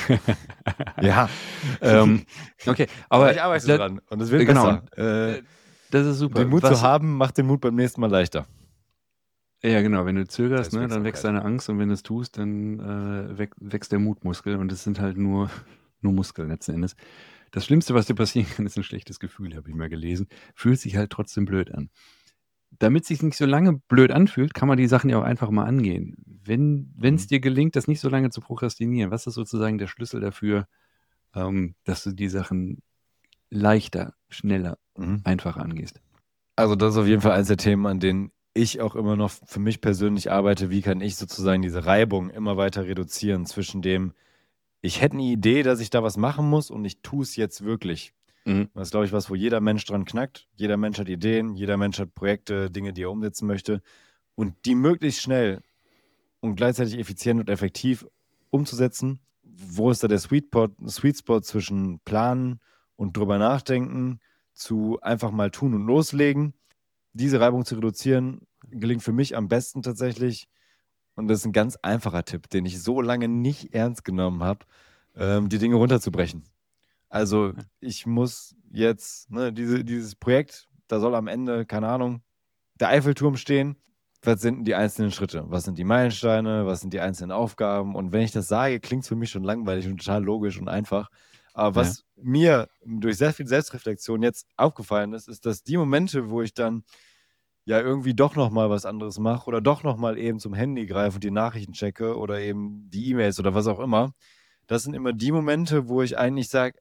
Ja. Okay, Aber aber ich arbeite dran und es wird genau, besser. das ist super. Den Mut zu haben, macht den Mut beim nächsten Mal leichter. Ja, genau, wenn du zögerst, ne, dann wächst Selbstwirksamkeit. deine Angst und wenn du es tust, dann wächst der Mutmuskel und es sind halt nur Muskeln letzten Endes. Das Schlimmste, was dir passieren kann, ist ein schlechtes Gefühl, habe ich mal gelesen. Fühlt sich halt trotzdem blöd an. Damit es sich nicht so lange blöd anfühlt, kann man die Sachen ja auch einfach mal angehen. Wenn es dir gelingt, das nicht so lange zu prokrastinieren, was ist sozusagen der Schlüssel dafür, dass du die Sachen leichter, schneller, einfacher angehst? Also das ist auf jeden Fall eines der Themen, an denen ich auch immer noch für mich persönlich arbeite. Wie kann ich sozusagen diese Reibung immer weiter reduzieren zwischen dem, ich hätte eine Idee, dass ich da was machen muss und ich tue es jetzt wirklich. Das ist, glaube ich, was, wo jeder Mensch dran knackt. Jeder Mensch hat Ideen, jeder Mensch hat Projekte, Dinge, die er umsetzen möchte. Und die möglichst schnell und gleichzeitig effizient und effektiv umzusetzen. Wo ist da der Sweet Spot zwischen Planen und drüber nachdenken zu einfach mal tun und loslegen? Diese Reibung zu reduzieren, gelingt für mich am besten tatsächlich. Und das ist ein ganz einfacher Tipp, den ich so lange nicht ernst genommen habe, die Dinge runterzubrechen. Also ich muss jetzt, dieses Projekt, da soll am Ende, keine Ahnung, der Eiffelturm stehen. Was sind denn die einzelnen Schritte? Was sind die Meilensteine? Was sind die einzelnen Aufgaben? Und wenn ich das sage, klingt es für mich schon langweilig und total logisch und einfach. Aber was mir durch sehr viel Selbstreflexion jetzt aufgefallen ist, ist, dass die Momente, wo ich dann ja irgendwie doch nochmal was anderes mache oder doch nochmal eben zum Handy greife und die Nachrichten checke oder eben die E-Mails oder was auch immer, das sind immer die Momente, wo ich eigentlich sage,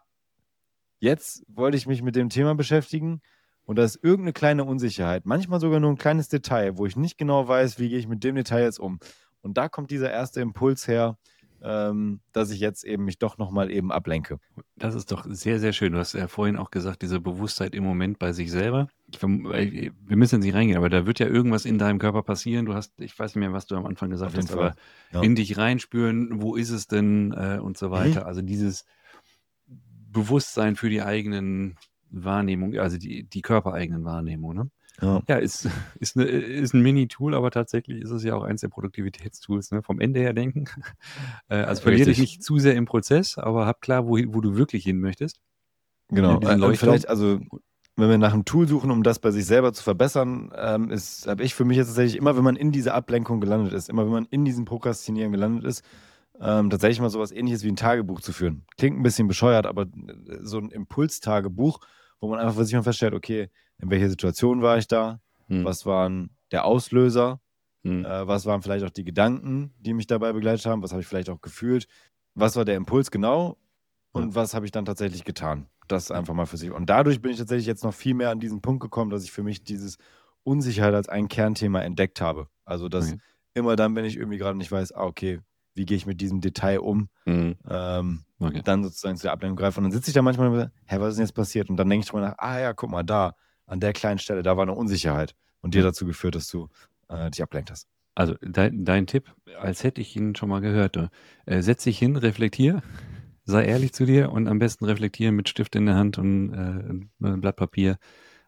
jetzt wollte ich mich mit dem Thema beschäftigen und da ist irgendeine kleine Unsicherheit, manchmal sogar nur ein kleines Detail, wo ich nicht genau weiß, wie gehe ich mit dem Detail jetzt um. Und da kommt dieser erste Impuls her, dass ich jetzt eben mich doch nochmal eben ablenke. Das ist doch sehr, sehr schön. Du hast ja vorhin auch gesagt, diese Bewusstheit im Moment bei sich selber. Wir müssen jetzt nicht reingehen, aber da wird ja irgendwas in deinem Körper passieren. Ich weiß nicht mehr, was du am Anfang gesagt hast, aber in dich reinspüren, wo ist es denn und so weiter. Also dieses Bewusstsein für die eigenen Wahrnehmungen, also die körpereigenen Wahrnehmungen, ne? Ja, ist ein Mini-Tool, aber tatsächlich ist es ja auch eins der Produktivitätstools, ne? Vom Ende her denken. Also verliere dich nicht zu sehr im Prozess, aber hab klar, wo du wirklich hin möchtest. Genau. Und vielleicht, also wenn wir nach einem Tool suchen, um das bei sich selber zu verbessern, habe ich für mich jetzt tatsächlich immer, wenn man in dieser Ablenkung gelandet ist, immer wenn man in diesem Prokrastinieren gelandet ist, tatsächlich mal sowas Ähnliches wie ein Tagebuch zu führen. Klingt ein bisschen bescheuert, aber so ein Impulstagebuch, wo man einfach für sich mal feststellt, okay, in welcher Situation war ich da? Was waren der Auslöser? Was waren vielleicht auch die Gedanken, die mich dabei begleitet haben? Was habe ich vielleicht auch gefühlt? Was war der Impuls genau? Und was habe ich dann tatsächlich getan? Das einfach mal für sich. Und dadurch bin ich tatsächlich jetzt noch viel mehr an diesen Punkt gekommen, dass ich für mich dieses Unsicherheit als ein Kernthema entdeckt habe. Also, dass immer dann, wenn ich irgendwie gerade nicht weiß, okay, wie gehe ich mit diesem Detail um, dann sozusagen zu der Ablenkung greife. Und dann sitze ich da manchmal und sage, was ist denn jetzt passiert? Und dann denke ich drüber nach, ja, guck mal, da, an der kleinen Stelle, da war eine Unsicherheit. Und dir dazu geführt, dass du dich ablenkt hast. Also dein Tipp, als hätte ich ihn schon mal gehört. Setz dich hin, reflektier, sei ehrlich zu dir und am besten reflektieren mit Stift in der Hand und ein Blatt Papier.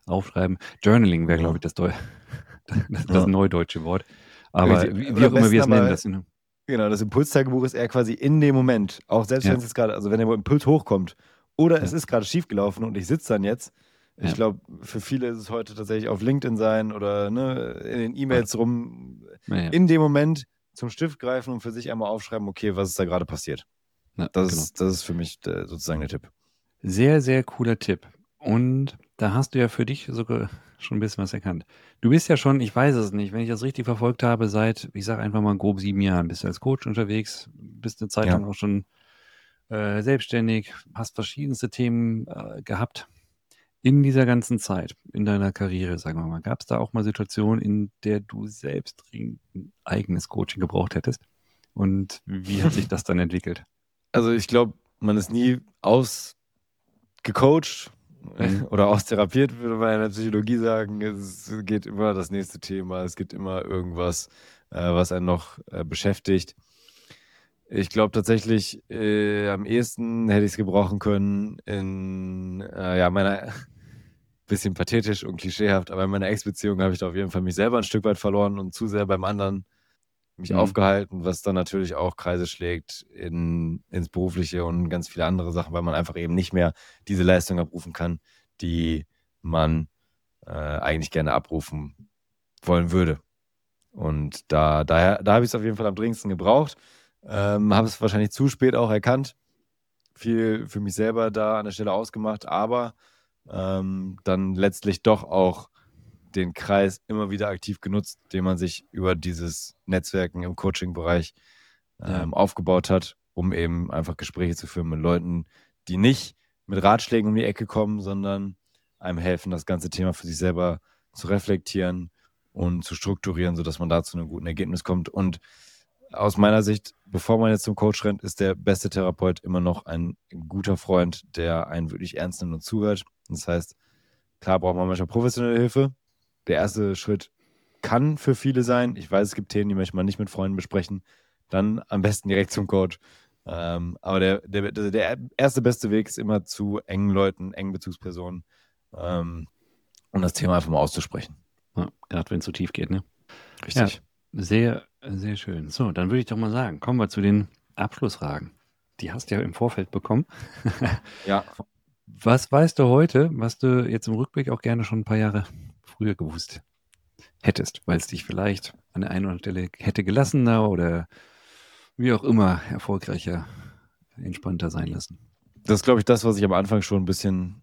aufschreiben. Journaling wäre, glaube ich, das Ja. neudeutsche Wort. Aber Richtig. wie Oder auch immer wir es am nennen, besten das sind. genau, das Impulstagebuch ist eher quasi in dem Moment. Auch selbst wenn Ja, es jetzt gerade, also wenn der Impuls hochkommt oder es ja, ist gerade schiefgelaufen und ich sitze dann jetzt. Ich ja, glaube, für viele ist es heute tatsächlich auf LinkedIn sein oder ne, in den voll. E-Mails rum. Ja, ja, In dem Moment zum Stift greifen und für sich einmal aufschreiben, okay, was ist da gerade passiert. ja, genau. Das ist für mich sozusagen der Tipp. Sehr, sehr cooler Tipp. Und da hast du ja für dich sogar schon ein bisschen was erkannt. Du bist ja schon, ich weiß es nicht, wenn ich das richtig verfolgt habe, seit, ich sage einfach mal grob 7 Jahren, bist du als Coach unterwegs, bist eine Zeit Ja. lang auch schon selbstständig, hast verschiedenste Themen gehabt. In dieser ganzen Zeit, in deiner Karriere, sagen wir mal, gab es da auch mal Situationen, in der du selbst dringend ein eigenes Coaching gebraucht hättest? Und wie hat sich das dann entwickelt? Also ich glaube, man ist nie ausgecoacht oder austherapiert, würde man in der Psychologie sagen. Es geht immer das nächste Thema, es gibt immer irgendwas, was einen noch beschäftigt. Ich glaube tatsächlich, am ehesten hätte ich es gebrauchen können in meiner, bisschen pathetisch und klischeehaft, aber in meiner Ex-Beziehung habe ich da auf jeden Fall mich selber ein Stück weit verloren und zu sehr beim anderen mich Mhm. aufgehalten, was dann natürlich auch Kreise schlägt ins Berufliche und ganz viele andere Sachen, weil man einfach eben nicht mehr diese Leistung abrufen kann, die man eigentlich gerne abrufen wollen würde. Und da habe ich es auf jeden Fall am dringendsten gebraucht. Habe es wahrscheinlich zu spät auch erkannt. Viel für mich selber da an der Stelle ausgemacht, aber dann letztlich doch auch den Kreis immer wieder aktiv genutzt, den man sich über dieses Netzwerken im Coaching-Bereich Ja, aufgebaut hat, um eben einfach Gespräche zu führen mit Leuten, die nicht mit Ratschlägen um die Ecke kommen, sondern einem helfen, das ganze Thema für sich selber zu reflektieren und zu strukturieren, sodass man da zu einem guten Ergebnis kommt. Und aus meiner Sicht, bevor man jetzt zum Coach rennt, ist der beste Therapeut immer noch ein guter Freund, der einen wirklich ernst nimmt und zuhört. Das heißt, klar braucht man manchmal professionelle Hilfe. Der erste Schritt kann für viele sein. Ich weiß, es gibt Themen, die möchte man nicht mit Freunden besprechen. Dann am besten direkt zum Coach. Aber der erste beste Weg ist immer zu engen Leuten, engen Bezugspersonen, um das Thema einfach mal auszusprechen. ja, gerade wenn es so tief geht, ne? Ja, Richtig. sehr, sehr schön. So, dann würde ich doch mal sagen, kommen wir zu den Abschlussfragen. Die hast du ja im Vorfeld bekommen. Ja. Was weißt du heute, was du jetzt im Rückblick auch gerne schon ein paar Jahre früher gewusst hättest, weil es dich vielleicht an der einen oder anderen Stelle hätte gelassener oder wie auch immer erfolgreicher, entspannter sein lassen? Das ist, glaube ich, das, was ich am Anfang schon ein bisschen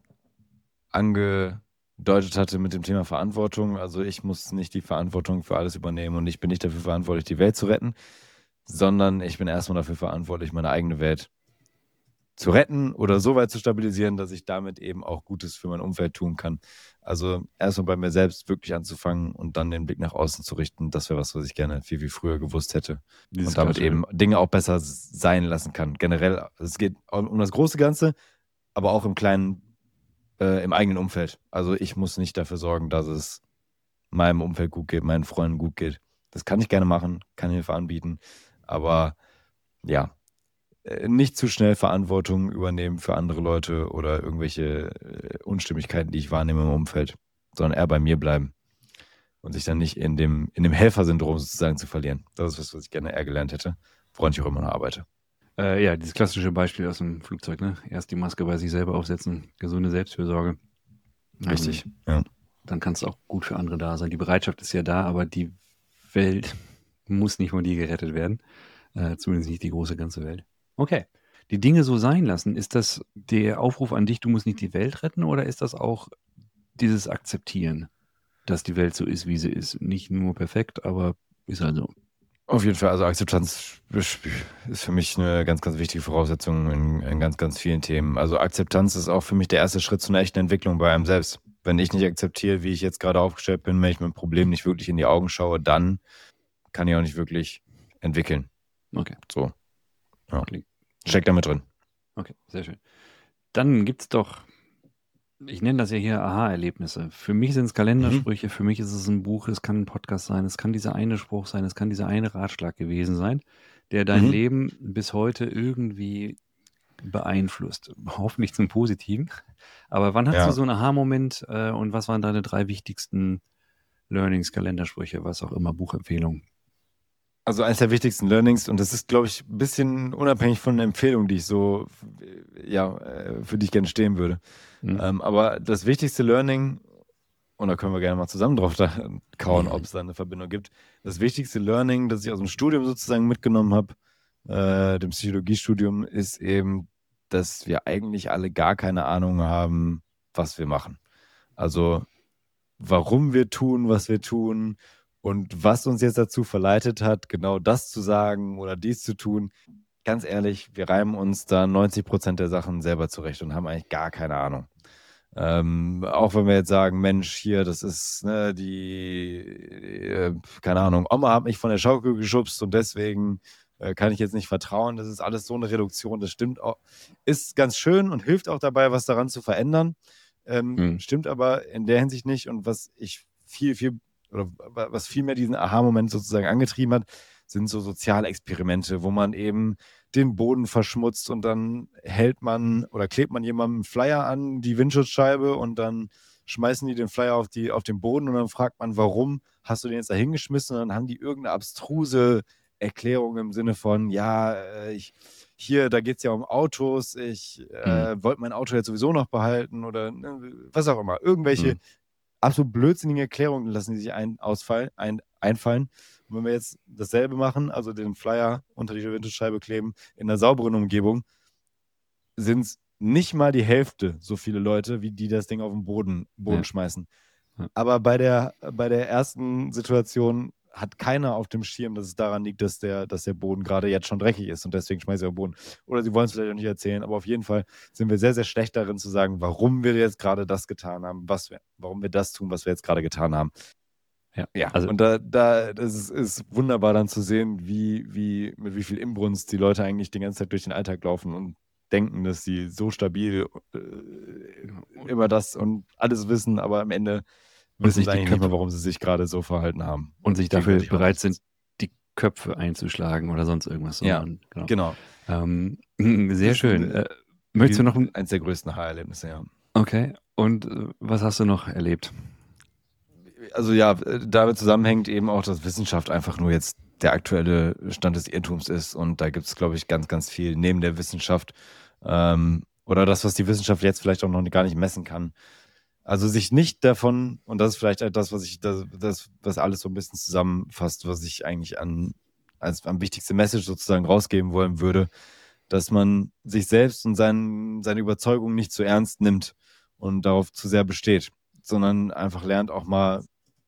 angedeutet hatte mit dem Thema Verantwortung. Also ich muss nicht die Verantwortung für alles übernehmen und ich bin nicht dafür verantwortlich, die Welt zu retten, sondern ich bin erstmal dafür verantwortlich, meine eigene Welt zu retten oder so weit zu stabilisieren, dass ich damit eben auch Gutes für mein Umfeld tun kann. Also erstmal bei mir selbst wirklich anzufangen und dann den Blick nach außen zu richten, das wäre was ich gerne viel, viel früher gewusst hätte Dieses und damit klassische. eben Dinge auch besser sein lassen kann. Generell, es geht um das große Ganze, aber auch im kleinen, im eigenen Umfeld. Also ich muss nicht dafür sorgen, dass es meinem Umfeld gut geht, meinen Freunden gut geht. Das kann ich gerne machen, kann Hilfe anbieten, aber ja, nicht zu schnell Verantwortung übernehmen für andere Leute oder irgendwelche Unstimmigkeiten, die ich wahrnehme im Umfeld, sondern eher bei mir bleiben und sich dann nicht in dem Helfersyndrom sozusagen zu verlieren. Das ist was ich gerne eher gelernt hätte, woran ich auch immer noch arbeite. Ja, dieses klassische Beispiel aus dem Flugzeug, ne? Erst die Maske bei sich selber aufsetzen, gesunde Selbstfürsorge. Richtig, ja. Dann kannst du auch gut für andere da sein. Die Bereitschaft ist ja da, aber die Welt muss nicht von dir gerettet werden. Zumindest nicht die große ganze Welt. Okay. Die Dinge so sein lassen, ist das der Aufruf an dich, du musst nicht die Welt retten, oder ist das auch dieses Akzeptieren, dass die Welt so ist, wie sie ist? Nicht nur perfekt, aber ist halt so. Auf jeden Fall, also Akzeptanz ist für mich eine ganz, ganz wichtige Voraussetzung in ganz, ganz vielen Themen. Also Akzeptanz ist auch für mich der erste Schritt zu einer echten Entwicklung bei einem selbst. Wenn ich nicht akzeptiere, wie ich jetzt gerade aufgestellt bin, wenn ich mit dem Problem nicht wirklich in die Augen schaue, dann kann ich auch nicht wirklich entwickeln. Okay. So. Ja. Klingt. Steckt damit drin. Okay, sehr schön. Dann gibt es doch, ich nenne das ja hier Aha-Erlebnisse. Für mich sind es Kalendersprüche, für mich ist es ein Buch, es kann ein Podcast sein, es kann dieser eine Spruch sein, es kann dieser eine Ratschlag gewesen sein, der dein Leben bis heute irgendwie beeinflusst. Hoffentlich zum Positiven. Aber wann hast du Ja. so einen Aha-Moment und was waren deine 3 wichtigsten Learnings, Kalendersprüche, was auch immer, Buchempfehlungen? Also eines der wichtigsten Learnings, und das ist, glaube ich, ein bisschen unabhängig von der Empfehlung, die ich so, für die ich gerne stehen würde. Mhm. Aber das wichtigste Learning, und da können wir gerne mal zusammen drauf kauen, ob es da eine Verbindung gibt. Das wichtigste Learning, das ich aus dem Studium sozusagen mitgenommen habe, dem Psychologiestudium, ist eben, dass wir eigentlich alle gar keine Ahnung haben, was wir machen. Also warum wir tun, was wir tun und was uns jetzt dazu verleitet hat, genau das zu sagen oder dies zu tun. Ganz ehrlich, wir reimen uns da 90% der Sachen selber zurecht und haben eigentlich gar keine Ahnung. Auch wenn wir jetzt sagen, Mensch, hier, das ist keine Ahnung, Oma hat mich von der Schaukel geschubst und deswegen kann ich jetzt nicht vertrauen. Das ist alles so eine Reduktion. Das stimmt auch, ist ganz schön und hilft auch dabei, was daran zu verändern. Stimmt aber in der Hinsicht nicht. Und was ich was viel mehr diesen Aha-Moment sozusagen angetrieben hat, sind so Sozialexperimente, wo man eben den Boden verschmutzt und dann hält man oder klebt man jemandem einen Flyer an die Windschutzscheibe und dann schmeißen die den Flyer auf den Boden und dann fragt man, warum hast du den jetzt da hingeschmissen? Und dann haben die irgendeine abstruse Erklärung im Sinne von, ja, da geht es ja um Autos, ich wollte mein Auto jetzt sowieso noch behalten oder was auch immer. Irgendwelche absolut blödsinnigen Erklärungen lassen die sich einfallen. Und wenn wir jetzt dasselbe machen, also den Flyer unter die Windschutzscheibe kleben, in einer sauberen Umgebung, sind es nicht mal die Hälfte so viele Leute, wie die das Ding auf den Boden Ja. schmeißen. Ja. Aber bei der ersten Situation hat keiner auf dem Schirm, dass es daran liegt, dass der Boden gerade jetzt schon dreckig ist und deswegen schmeißen sie auf den Boden. Oder sie wollen es vielleicht auch nicht erzählen, aber auf jeden Fall sind wir sehr, sehr schlecht darin zu sagen, warum wir jetzt gerade das getan haben, warum wir das tun, was wir jetzt gerade getan haben. Ja, Also, und das ist wunderbar dann zu sehen, mit wie viel Inbrunst die Leute eigentlich die ganze Zeit durch den Alltag laufen und denken, dass sie so stabil immer das und alles wissen, aber am Ende wissen sich sie die eigentlich nicht Köpfe mal, warum sie sich gerade so verhalten haben. und sich dafür gegenseitig bereit ausnutzen. sind, die Köpfe einzuschlagen oder sonst irgendwas. Ja, Genau. genau. Sehr Das schön. ist Möchtest du noch eins der größten Aha-Erlebnisse, ja. Okay. Und was hast du noch erlebt? Also ja, damit zusammenhängt eben auch, dass Wissenschaft einfach nur jetzt der aktuelle Stand des Irrtums ist. Und da gibt es, glaube ich, ganz, ganz viel neben der Wissenschaft oder das, was die Wissenschaft jetzt vielleicht auch noch gar nicht messen kann. Also sich nicht davon, und das ist vielleicht das, was alles so ein bisschen zusammenfasst, was ich eigentlich als am wichtigste Message sozusagen rausgeben wollen würde, dass man sich selbst und seine Überzeugung nicht zu ernst nimmt und darauf zu sehr besteht, sondern einfach lernt auch mal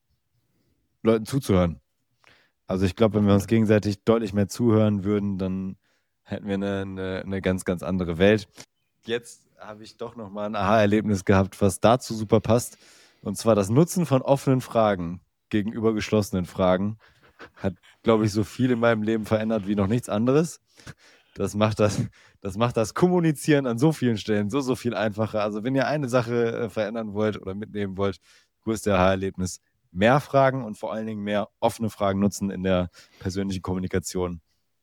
Leuten zuzuhören. Also ich glaube, wenn wir uns gegenseitig deutlich mehr zuhören würden, dann hätten wir eine ganz, ganz andere Welt. Jetzt habe ich doch nochmal ein Aha-Erlebnis gehabt, was dazu super passt. Und zwar das Nutzen von offenen Fragen gegenüber geschlossenen Fragen hat, glaube ich, so viel in meinem Leben verändert wie noch nichts anderes. Das macht das Kommunizieren an so vielen Stellen so viel einfacher. Also wenn ihr eine Sache verändern wollt oder mitnehmen wollt, größte Aha-Erlebnis, mehr Fragen und vor allen Dingen mehr offene Fragen nutzen in der persönlichen Kommunikation.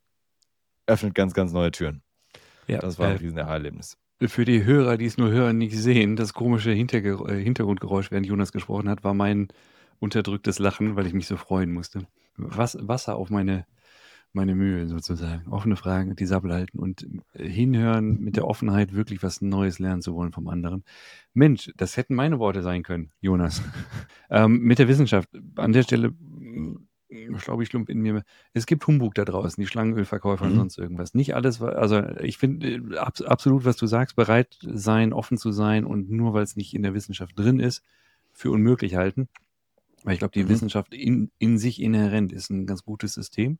Öffnet ganz, ganz neue Türen. Ja, das war ein riesen Aha-Erlebnis. Für die Hörer, die es nur hören, nicht sehen, das komische Hintergrundgeräusch, während Jonas gesprochen hat, war mein unterdrücktes Lachen, weil ich mich so freuen musste. Wasser auf meine Mühe sozusagen. Offene Fragen, die Sabbel halten und hinhören mit der Offenheit, wirklich was Neues lernen zu wollen vom anderen. Mensch, das hätten meine Worte sein können, Jonas. Mit der Wissenschaft. An der Stelle Schlaubi-Schlump in mir. Es gibt Humbug da draußen, die Schlangenölverkäufer und sonst irgendwas. Nicht alles, also ich finde absolut, was du sagst, bereit sein, offen zu sein und nur weil es nicht in der Wissenschaft drin ist, für unmöglich halten. Weil ich glaube, die Wissenschaft in sich inhärent ist ein ganz gutes System.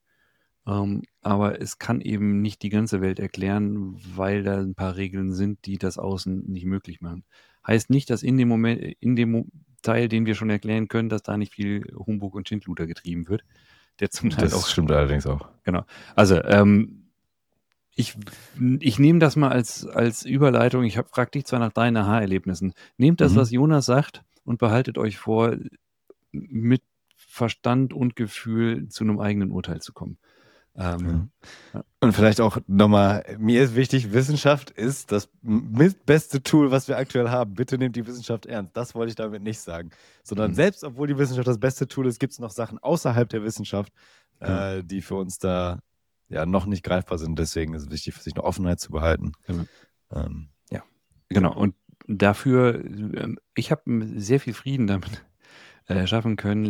Aber es kann eben nicht die ganze Welt erklären, weil da ein paar Regeln sind, die das Außen nicht möglich machen. Heißt nicht, dass in dem Teil, den wir schon erklären können, dass da nicht viel Humbug und Schindluder getrieben wird. Der zum Teil Das stimmt allerdings auch. Genau. Also, ich nehme das mal als Überleitung. Ich frage dich zwar nach deinen Aha-Erlebnissen. Nehmt das, was Jonas sagt, und behaltet euch vor, mit Verstand und Gefühl zu einem eigenen Urteil zu kommen. Ähm, ja, Und vielleicht auch nochmal, mir ist wichtig, Wissenschaft ist das beste Tool, was wir aktuell haben. Bitte nehmt die Wissenschaft ernst. Das wollte ich damit nicht sagen. Sondern mhm, selbst, obwohl die Wissenschaft das beste Tool ist, gibt es noch Sachen außerhalb der Wissenschaft, genau, die für uns da ja noch nicht greifbar sind. Deswegen ist es wichtig, sich eine Offenheit zu behalten. genau. Ja, Genau. genau. Und dafür, ich habe sehr viel Frieden damit schaffen können.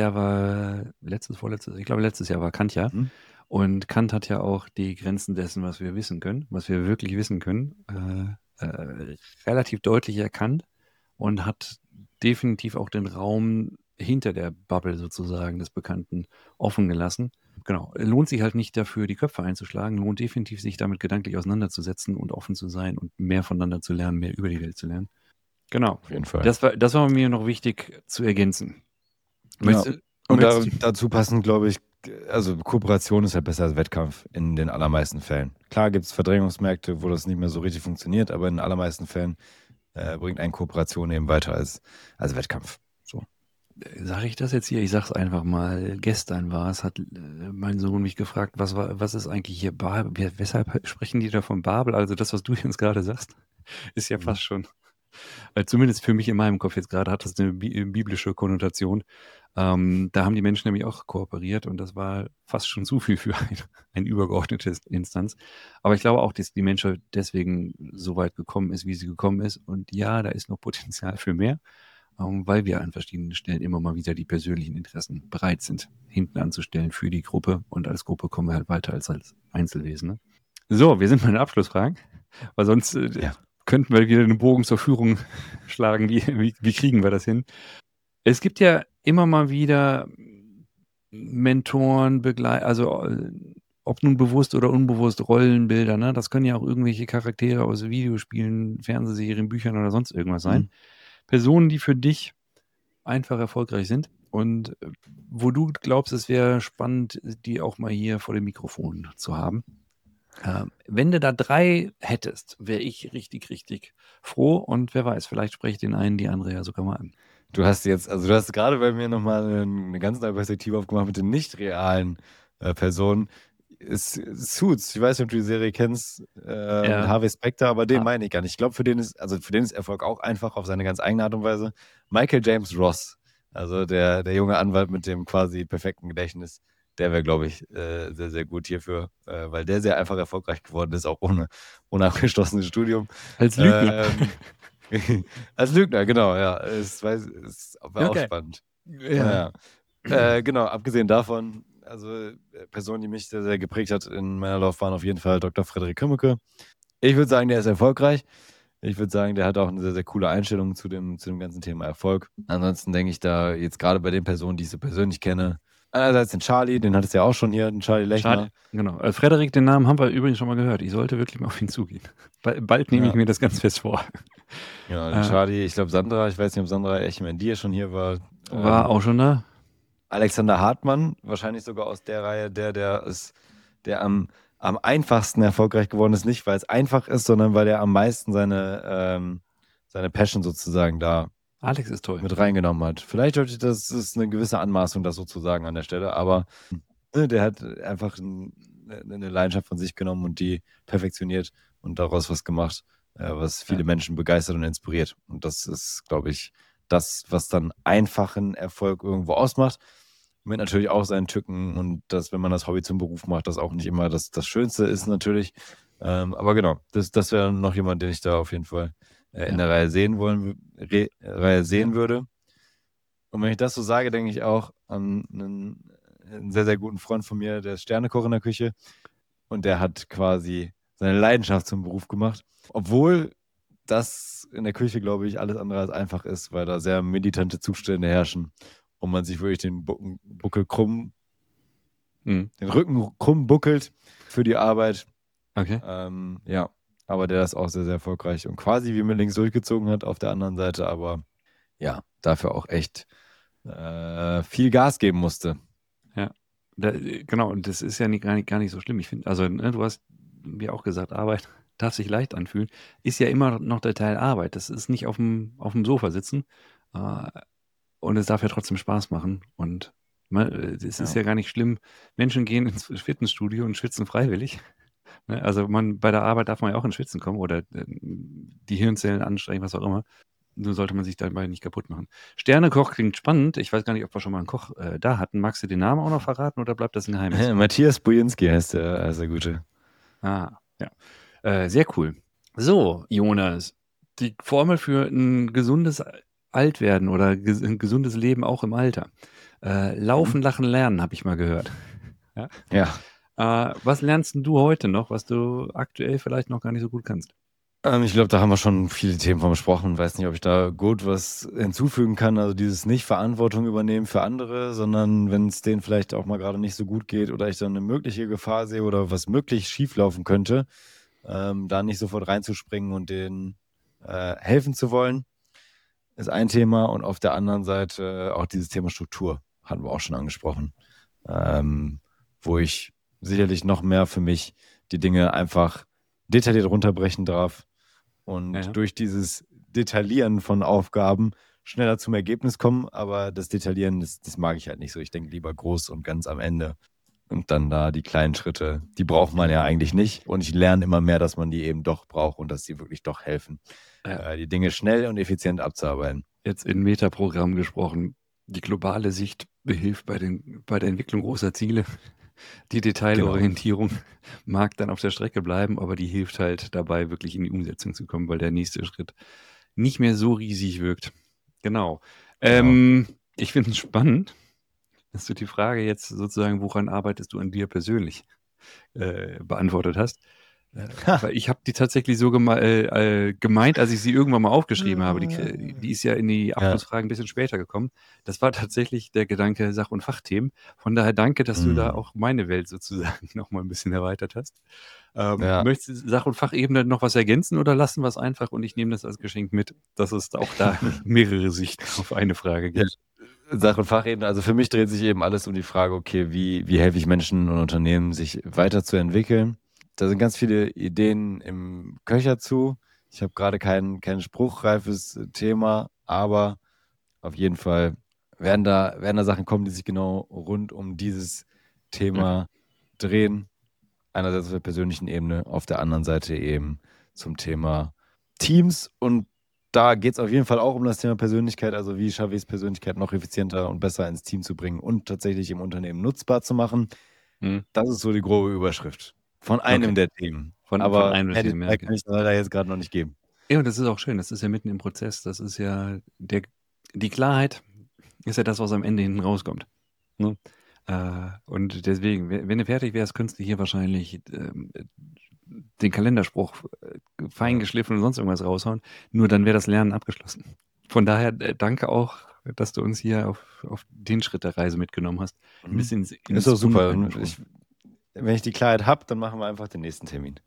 Ich glaube, letztes Jahr war Kant ja. Mhm. Und Kant hat ja auch die Grenzen dessen, was wir wissen können, was wir wirklich wissen können, relativ deutlich erkannt und hat definitiv auch den Raum hinter der Bubble sozusagen des Bekannten offen gelassen. Genau. Lohnt sich halt nicht dafür, die Köpfe einzuschlagen, lohnt definitiv, sich damit gedanklich auseinanderzusetzen und offen zu sein und mehr voneinander zu lernen, mehr über die Welt zu lernen. Genau. Auf jeden Fall. Das war mir noch wichtig zu ergänzen. Ja. Und Möchtest du? dazu passend, glaube ich, also Kooperation ist ja besser als Wettkampf in den allermeisten Fällen. Klar gibt es Verdrängungsmärkte, wo das nicht mehr so richtig funktioniert, aber in den allermeisten Fällen bringt eine Kooperation eben weiter als Wettkampf. So. Sage ich das jetzt hier? Ich sag's einfach mal. Gestern war es, hat mein Sohn mich gefragt, was ist eigentlich hier Babel? Weshalb sprechen die da von Babel? Also das, was du jetzt gerade sagst, ist ja fast schon, zumindest für mich in meinem Kopf jetzt gerade, hat das eine biblische Konnotation. Da haben die Menschen nämlich auch kooperiert und das war fast schon zu viel für ein übergeordnetes Instanz. Aber ich glaube auch, dass die Menschheit deswegen so weit gekommen ist, wie sie gekommen ist. Und ja, da ist noch Potenzial für mehr, weil wir an verschiedenen Stellen immer mal wieder die persönlichen Interessen bereit sind, hinten anzustellen für die Gruppe. Und als Gruppe kommen wir halt weiter als Einzelwesen. Ne? So, wir sind bei den Abschlussfragen, weil sonst Ja. könnten wir wieder einen Bogen zur Führung schlagen. Wie kriegen wir das hin? Es gibt ja immer mal wieder Mentoren, also ob nun bewusst oder unbewusst Rollenbilder, ne? Das können ja auch irgendwelche Charaktere aus Videospielen, Fernsehserien, Büchern oder sonst irgendwas sein. Mhm. Personen, die für dich einfach erfolgreich sind und wo du glaubst, es wäre spannend, die auch mal hier vor dem Mikrofon zu haben. Wenn du da 3 hättest, wäre ich richtig, richtig froh und wer weiß, vielleicht spreche ich den einen, die andere ja sogar mal an. Du hast gerade bei mir nochmal eine ganz neue Perspektive aufgemacht mit den nicht realen Personen. Suits, ich weiß nicht, ob du die Serie kennst, mit Ja. Harvey Specter, aber den Ah. meine ich gar nicht. Ich glaube, für den ist Erfolg auch einfach auf seine ganz eigene Art und Weise. Michael James Ross, also der junge Anwalt mit dem quasi perfekten Gedächtnis, der wäre, glaube ich, sehr, sehr gut hierfür, weil der sehr einfach erfolgreich geworden ist, auch ohne abgeschlossenes Studium. Als Lügner. Als Lügner, genau, ja. Es war auch Okay. spannend. Ja. Genau, abgesehen davon, also Person, die mich sehr, sehr geprägt hat in meiner Laufbahn, auf jeden Fall Dr. Frederik Kümmeke. Ich würde sagen, der ist erfolgreich. Ich würde sagen, der hat auch eine sehr, sehr coole Einstellung zu dem ganzen Thema Erfolg. Ansonsten denke ich da jetzt gerade bei den Personen, die ich so persönlich kenne, einerseits den Charlie, den hattest du ja auch schon hier, den Charlie Lechner. Genau. Frederik, den Namen haben wir übrigens schon mal gehört. Ich sollte wirklich mal auf ihn zugehen. Bald nehme ich mir das ganz fest vor. Ja, den Charlie, ich glaube Sandra, ich weiß nicht, ob Sandra Echmendier schon hier war. War auch schon da? Alexander Hartmann, wahrscheinlich sogar aus der Reihe, der am einfachsten erfolgreich geworden ist, nicht weil es einfach ist, sondern weil er am meisten seine Passion sozusagen da Alex ist toll. mit reingenommen hat. Vielleicht das ist eine gewisse Anmaßung, das sozusagen an der Stelle, aber der hat einfach eine Leidenschaft von sich genommen und die perfektioniert und daraus was gemacht, was viele Menschen begeistert und inspiriert. Und das ist, glaube ich, das, was dann einfachen Erfolg irgendwo ausmacht. Mit natürlich auch seinen Tücken und dass, wenn man das Hobby zum Beruf macht, das auch nicht immer das Schönste ist natürlich. Aber genau, das wäre noch jemand, den ich da auf jeden Fall in der Reihe sehen würde. Und wenn ich das so sage, denke ich auch an einen sehr, sehr guten Freund von mir, der ist Sternekoch in der Küche und der hat quasi seine Leidenschaft zum Beruf gemacht. Obwohl das in der Küche, glaube ich, alles andere als einfach ist, weil da sehr militante Zustände herrschen und man sich wirklich den Rücken krumm buckelt für die Arbeit. Okay. Ja, aber der ist auch sehr, sehr erfolgreich und quasi wie mit links durchgezogen hat auf der anderen Seite, aber ja, dafür auch echt viel Gas geben musste. Ja, genau. Und das ist ja gar nicht so schlimm. Ich finde, also du hast mir auch gesagt, Arbeit darf sich leicht anfühlen, ist ja immer noch der Teil Arbeit. Das ist nicht auf dem Sofa sitzen. Und es darf ja trotzdem Spaß machen. Und Es ist Ja. ja gar nicht schlimm. Menschen gehen ins Fitnessstudio und schwitzen freiwillig. Ne? Also bei der Arbeit darf man ja auch ins Schwitzen kommen oder die Hirnzellen anstrengen, was auch immer. Nur sollte man sich dabei nicht kaputt machen. Sternekoch klingt spannend. Ich weiß gar nicht, ob wir schon mal einen Koch da hatten. Magst du den Namen auch noch verraten oder bleibt das ein Geheimnis? Matthias Bujinski heißt der Gute. Ah, ja. Sehr cool. So, Jonas, die Formel für ein gesundes Altwerden oder ein gesundes Leben auch im Alter. Laufen, lachen, lernen, habe ich mal gehört. Ja? Was lernst denn du heute noch, was du aktuell vielleicht noch gar nicht so gut kannst? Ich glaube, da haben wir schon viele Themen von besprochen. Weiß nicht, ob ich da gut was hinzufügen kann. Also dieses nicht Verantwortung übernehmen für andere, sondern wenn es denen vielleicht auch mal gerade nicht so gut geht oder ich dann eine mögliche Gefahr sehe oder was möglich schieflaufen könnte, da nicht sofort reinzuspringen und denen helfen zu wollen, ist ein Thema. Und auf der anderen Seite auch dieses Thema Struktur, hatten wir auch schon angesprochen, wo ich sicherlich noch mehr für mich die Dinge einfach detailliert runterbrechen darf und durch dieses Detaillieren von Aufgaben schneller zum Ergebnis kommen. Aber das Detaillieren, das mag ich halt nicht so. Ich denke lieber groß und ganz am Ende. Und dann da die kleinen Schritte, die braucht man ja eigentlich nicht. Und ich lerne immer mehr, dass man die eben doch braucht und dass sie wirklich doch helfen, die Dinge schnell und effizient abzuarbeiten. Jetzt in Metaprogrammen gesprochen, die globale Sicht behilft bei der Entwicklung großer Ziele. Die Detailorientierung mag dann auf der Strecke bleiben, aber die hilft halt dabei, wirklich in die Umsetzung zu kommen, weil der nächste Schritt nicht mehr so riesig wirkt. Genau. Ich finde es spannend, dass du die Frage jetzt sozusagen, woran arbeitest du an dir persönlich, beantwortet hast. Weil ich habe die tatsächlich so gemeint, als ich sie irgendwann mal aufgeschrieben habe. Die ist ja in die Abschlussfragen ein bisschen später gekommen. Das war tatsächlich der Gedanke Sach- und Fachthemen. Von daher danke, dass du da auch meine Welt sozusagen nochmal ein bisschen erweitert hast. Möchtest du Sach- und Fachebene noch was ergänzen oder lassen wir es einfach und ich nehme das als Geschenk mit, dass es auch da mehrere Sichten auf eine Frage gibt? Sach- und Fachebene, also für mich dreht sich eben alles um die Frage, okay, wie helfe ich Menschen und Unternehmen, sich weiterzuentwickeln? Da sind ganz viele Ideen im Köcher zu. Ich habe gerade kein spruchreifes Thema, aber auf jeden Fall werden da Sachen kommen, die sich genau rund um dieses Thema drehen. Einerseits auf der persönlichen Ebene, auf der anderen Seite eben zum Thema Teams. Und da geht es auf jeden Fall auch um das Thema Persönlichkeit. Also wie schaffe ich es, Persönlichkeit noch effizienter und besser ins Team zu bringen und tatsächlich im Unternehmen nutzbar zu machen. Das ist so die grobe Überschrift von einem der Themen. Aber einem der Themen, kann ich da jetzt gerade noch nicht geben. Ja, und das ist auch schön. Das ist ja mitten im Prozess. Das ist ja die Klarheit ist ja das, was am Ende hinten rauskommt. Ne? Und deswegen, wenn du fertig wärst, könntest du hier wahrscheinlich den Kalenderspruch feingeschliffen und sonst irgendwas raushauen. Nur dann wäre das Lernen abgeschlossen. Von daher danke auch, dass du uns hier auf den Schritt der Reise mitgenommen hast. Ein bisschen ist doch super. Wenn ich die Klarheit habe, dann machen wir einfach den nächsten Termin.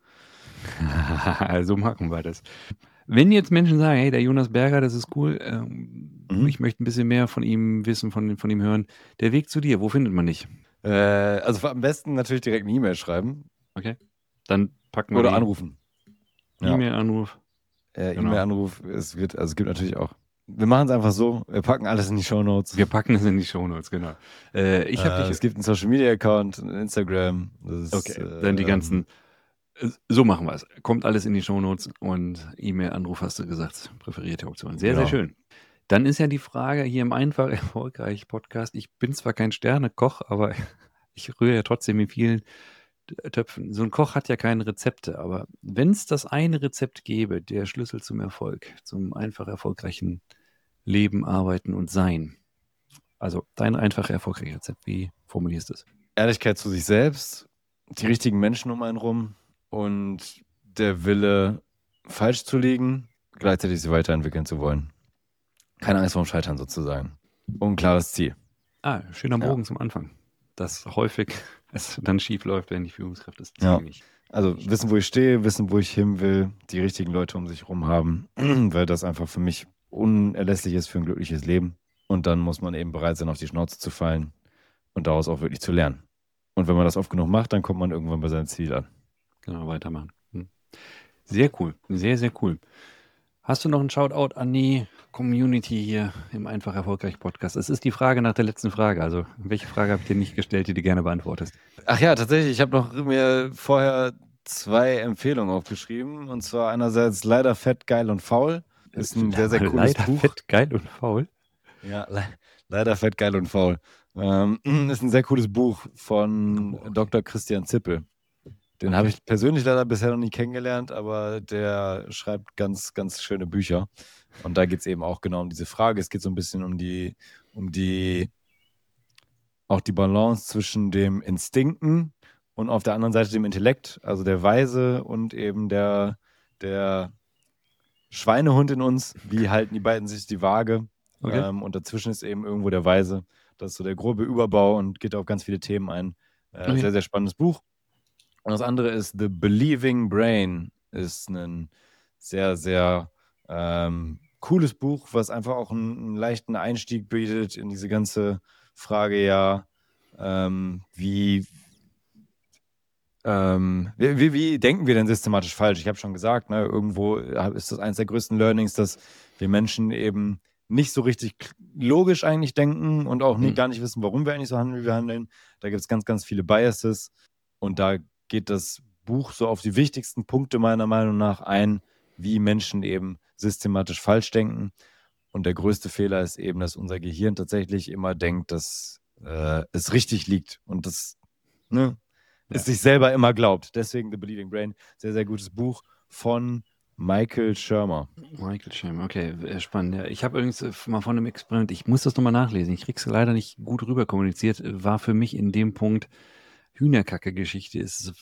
So machen wir das. Wenn jetzt Menschen sagen, hey, der Jonas Berger, das ist cool, ich möchte ein bisschen mehr von ihm wissen, von ihm hören, der Weg zu dir, wo findet man dich? Also am besten natürlich direkt eine E-Mail schreiben. Okay, dann packen wir Oder anrufen. E-Mail-Anruf. E-Mail-Anruf, es gibt natürlich auch. Wir machen es einfach so, wir packen alles in die Shownotes. Wir packen es in die Shownotes, genau. Es gibt einen Social-Media-Account, Instagram. Dann die ganzen. So machen wir es. Kommt alles in die Shownotes und E-Mail-Anruf, hast du gesagt, präferierte Option. Sehr, sehr schön. Dann ist ja die Frage hier im Einfach erfolgreich Podcast. Ich bin zwar kein Sternekoch, aber ich rühre ja trotzdem in vielen Töpfen. So ein Koch hat ja keine Rezepte, aber wenn es das eine Rezept gäbe, der Schlüssel zum Erfolg, zum einfach erfolgreichen Leben, Arbeiten und Sein. Also dein einfach erfolgreiches Rezept, wie formulierst du es? Ehrlichkeit zu sich selbst, die richtigen Menschen um einen rum und der Wille, falsch zu liegen, gleichzeitig sich weiterentwickeln zu wollen. Keine Angst vorm Scheitern sozusagen. Und ein klares Ziel. Schöner Bogen zum Anfang. Dass häufig es dann schief läuft, wenn die Führungskraft das Ziel nicht. Also wissen, wo ich stehe, wissen, wo ich hin will, die richtigen Leute um sich herum haben, weil das einfach für mich unerlässlich ist für ein glückliches Leben. Und dann muss man eben bereit sein, auf die Schnauze zu fallen und daraus auch wirklich zu lernen. Und wenn man das oft genug macht, dann kommt man irgendwann bei seinem Ziel an. Genau, weitermachen. Sehr cool, sehr, sehr cool. Hast du noch einen Shoutout an die Community hier im Einfach Erfolgreich Podcast? Es ist die Frage nach der letzten Frage. Also, welche Frage habe ich dir nicht gestellt, die du gerne beantwortest? Ach ja, tatsächlich. Ich habe noch mir vorher 2 Empfehlungen aufgeschrieben. Und zwar einerseits Leider fett, geil und faul. Ist ein sehr, sehr cooles Leider Buch. fett, geil und faul. Ja, Leider fett, geil und faul. Ist ein sehr cooles Buch von Dr. Christian Zippel. Den habe ich persönlich leider bisher noch nie kennengelernt, aber der schreibt ganz, ganz schöne Bücher. Und da geht es eben auch genau um diese Frage. Es geht so ein bisschen um die Balance zwischen dem Instinkten und auf der anderen Seite dem Intellekt, also der Weise und eben der Schweinehund in uns. Wie halten die beiden sich die Waage? Okay. Und dazwischen ist eben irgendwo der Weise. Das ist so der grobe Überbau und geht auf ganz viele Themen ein. Okay. Sehr, sehr spannendes Buch. Und das andere ist The Believing Brain. Ist ein sehr, sehr cooles Buch, was einfach auch einen leichten Einstieg bietet in diese ganze Frage, ja, wie denken wir denn systematisch falsch? Ich habe schon gesagt, ne, irgendwo ist das eines der größten Learnings, dass wir Menschen eben nicht so richtig logisch eigentlich denken und auch gar nicht wissen, warum wir eigentlich so handeln, wie wir handeln. Da gibt es ganz, ganz viele Biases und da geht das Buch so auf die wichtigsten Punkte meiner Meinung nach ein, wie Menschen eben systematisch falsch denken. Und der größte Fehler ist eben, dass unser Gehirn tatsächlich immer denkt, dass es richtig liegt und das es sich selber immer glaubt. Deswegen The Believing Brain, sehr, sehr gutes Buch von Michael Shermer. Michael Shermer, okay, spannend. Ja, ich habe übrigens mal von einem Experiment, ich muss das nochmal nachlesen, ich krieg's leider nicht gut rüber kommuniziert, war für mich in dem Punkt Hühnerkacke-Geschichte, ist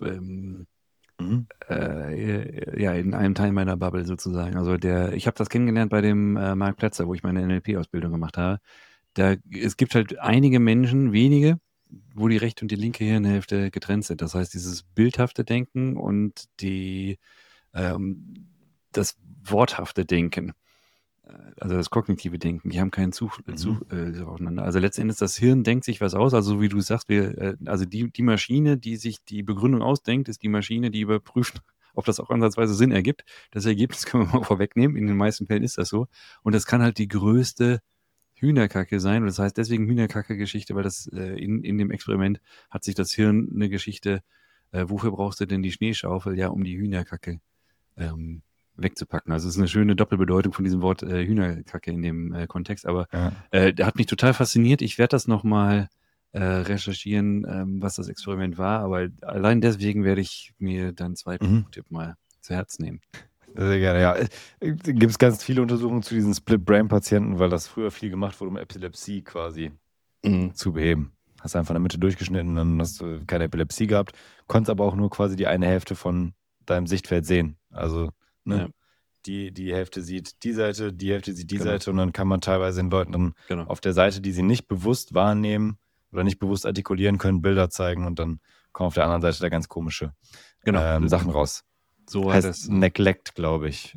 ja, in einem Teil meiner Bubble sozusagen. Also ich habe das kennengelernt bei dem Marc Plätzer, wo ich meine NLP-Ausbildung gemacht habe. Es gibt halt einige Menschen, wenige, wo die rechte und die linke Hirnhälfte getrennt sind. Das heißt, dieses bildhafte Denken und das worthafte Denken, also das kognitive Denken, die haben keinen Zug aufeinander. Also letztendlich das Hirn denkt sich was aus, also so wie du sagst, also die Maschine, die sich die Begründung ausdenkt, ist die Maschine, die überprüft, ob das auch ansatzweise Sinn ergibt. Das Ergebnis können wir mal vorwegnehmen, in den meisten Fällen ist das so. Und das kann halt die größte Hühnerkacke sein. Und das heißt deswegen Hühnerkacke-Geschichte, weil das in dem Experiment hat sich das Hirn eine Geschichte, wofür brauchst du denn die Schneeschaufel? Ja, um die Hühnerkacke wegzupacken. Also es ist eine schöne Doppelbedeutung von diesem Wort Hühnerkacke in dem Kontext. Aber der hat mich total fasziniert. Ich werde das nochmal recherchieren, was das Experiment war. Aber allein deswegen werde ich mir deinen zweiten Buchtipp mal zu Herzen nehmen. Sehr gerne, ja. Gibt es ganz viele Untersuchungen zu diesen Split-Brain-Patienten, weil das früher viel gemacht wurde, um Epilepsie quasi zu beheben. Hast einfach in der Mitte durchgeschnitten, dann hast du keine Epilepsie gehabt, konntest aber auch nur quasi die eine Hälfte von deinem Sichtfeld sehen. Also die Hälfte sieht die Seite, die Hälfte sieht die Seite und dann kann man teilweise den Leuten dann auf der Seite, die sie nicht bewusst wahrnehmen oder nicht bewusst artikulieren können, Bilder zeigen und dann kommen auf der anderen Seite da ganz komische Sachen raus. So heißt das Neglect, glaube ich.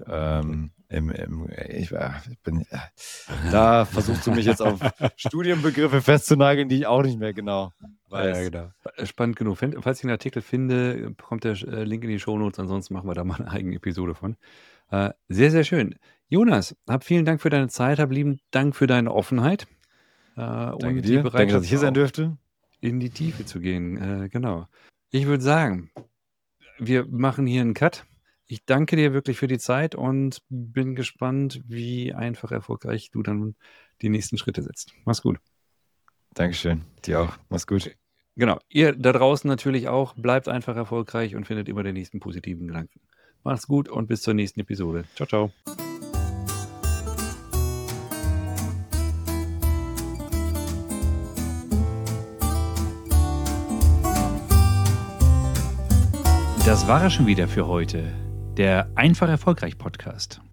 Da versuchst du mich jetzt auf Studienbegriffe festzunageln, die ich auch nicht mehr genau weiß. Ja, genau. Spannend genug. Falls ich einen Artikel finde, kommt der Link in die Shownotes, ansonsten machen wir da mal eine eigene Episode von. Sehr, sehr schön. Jonas, vielen Dank für deine Zeit, lieben Dank für deine Offenheit. Danke und dir. Die Bereitschaft, danke, dass ich hier sein dürfte. In die Tiefe zu gehen. Genau. Ich würde sagen, wir machen hier einen Cut. Ich danke dir wirklich für die Zeit und bin gespannt, wie einfach erfolgreich du dann die nächsten Schritte setzt. Mach's gut. Dankeschön. Dir auch. Mach's gut. Genau. Ihr da draußen natürlich auch. Bleibt einfach erfolgreich und findet immer den nächsten positiven Gedanken. Macht's gut und bis zur nächsten Episode. Ciao, ciao. Das war es schon wieder für heute. Der Einfach Erfolgreich Podcast.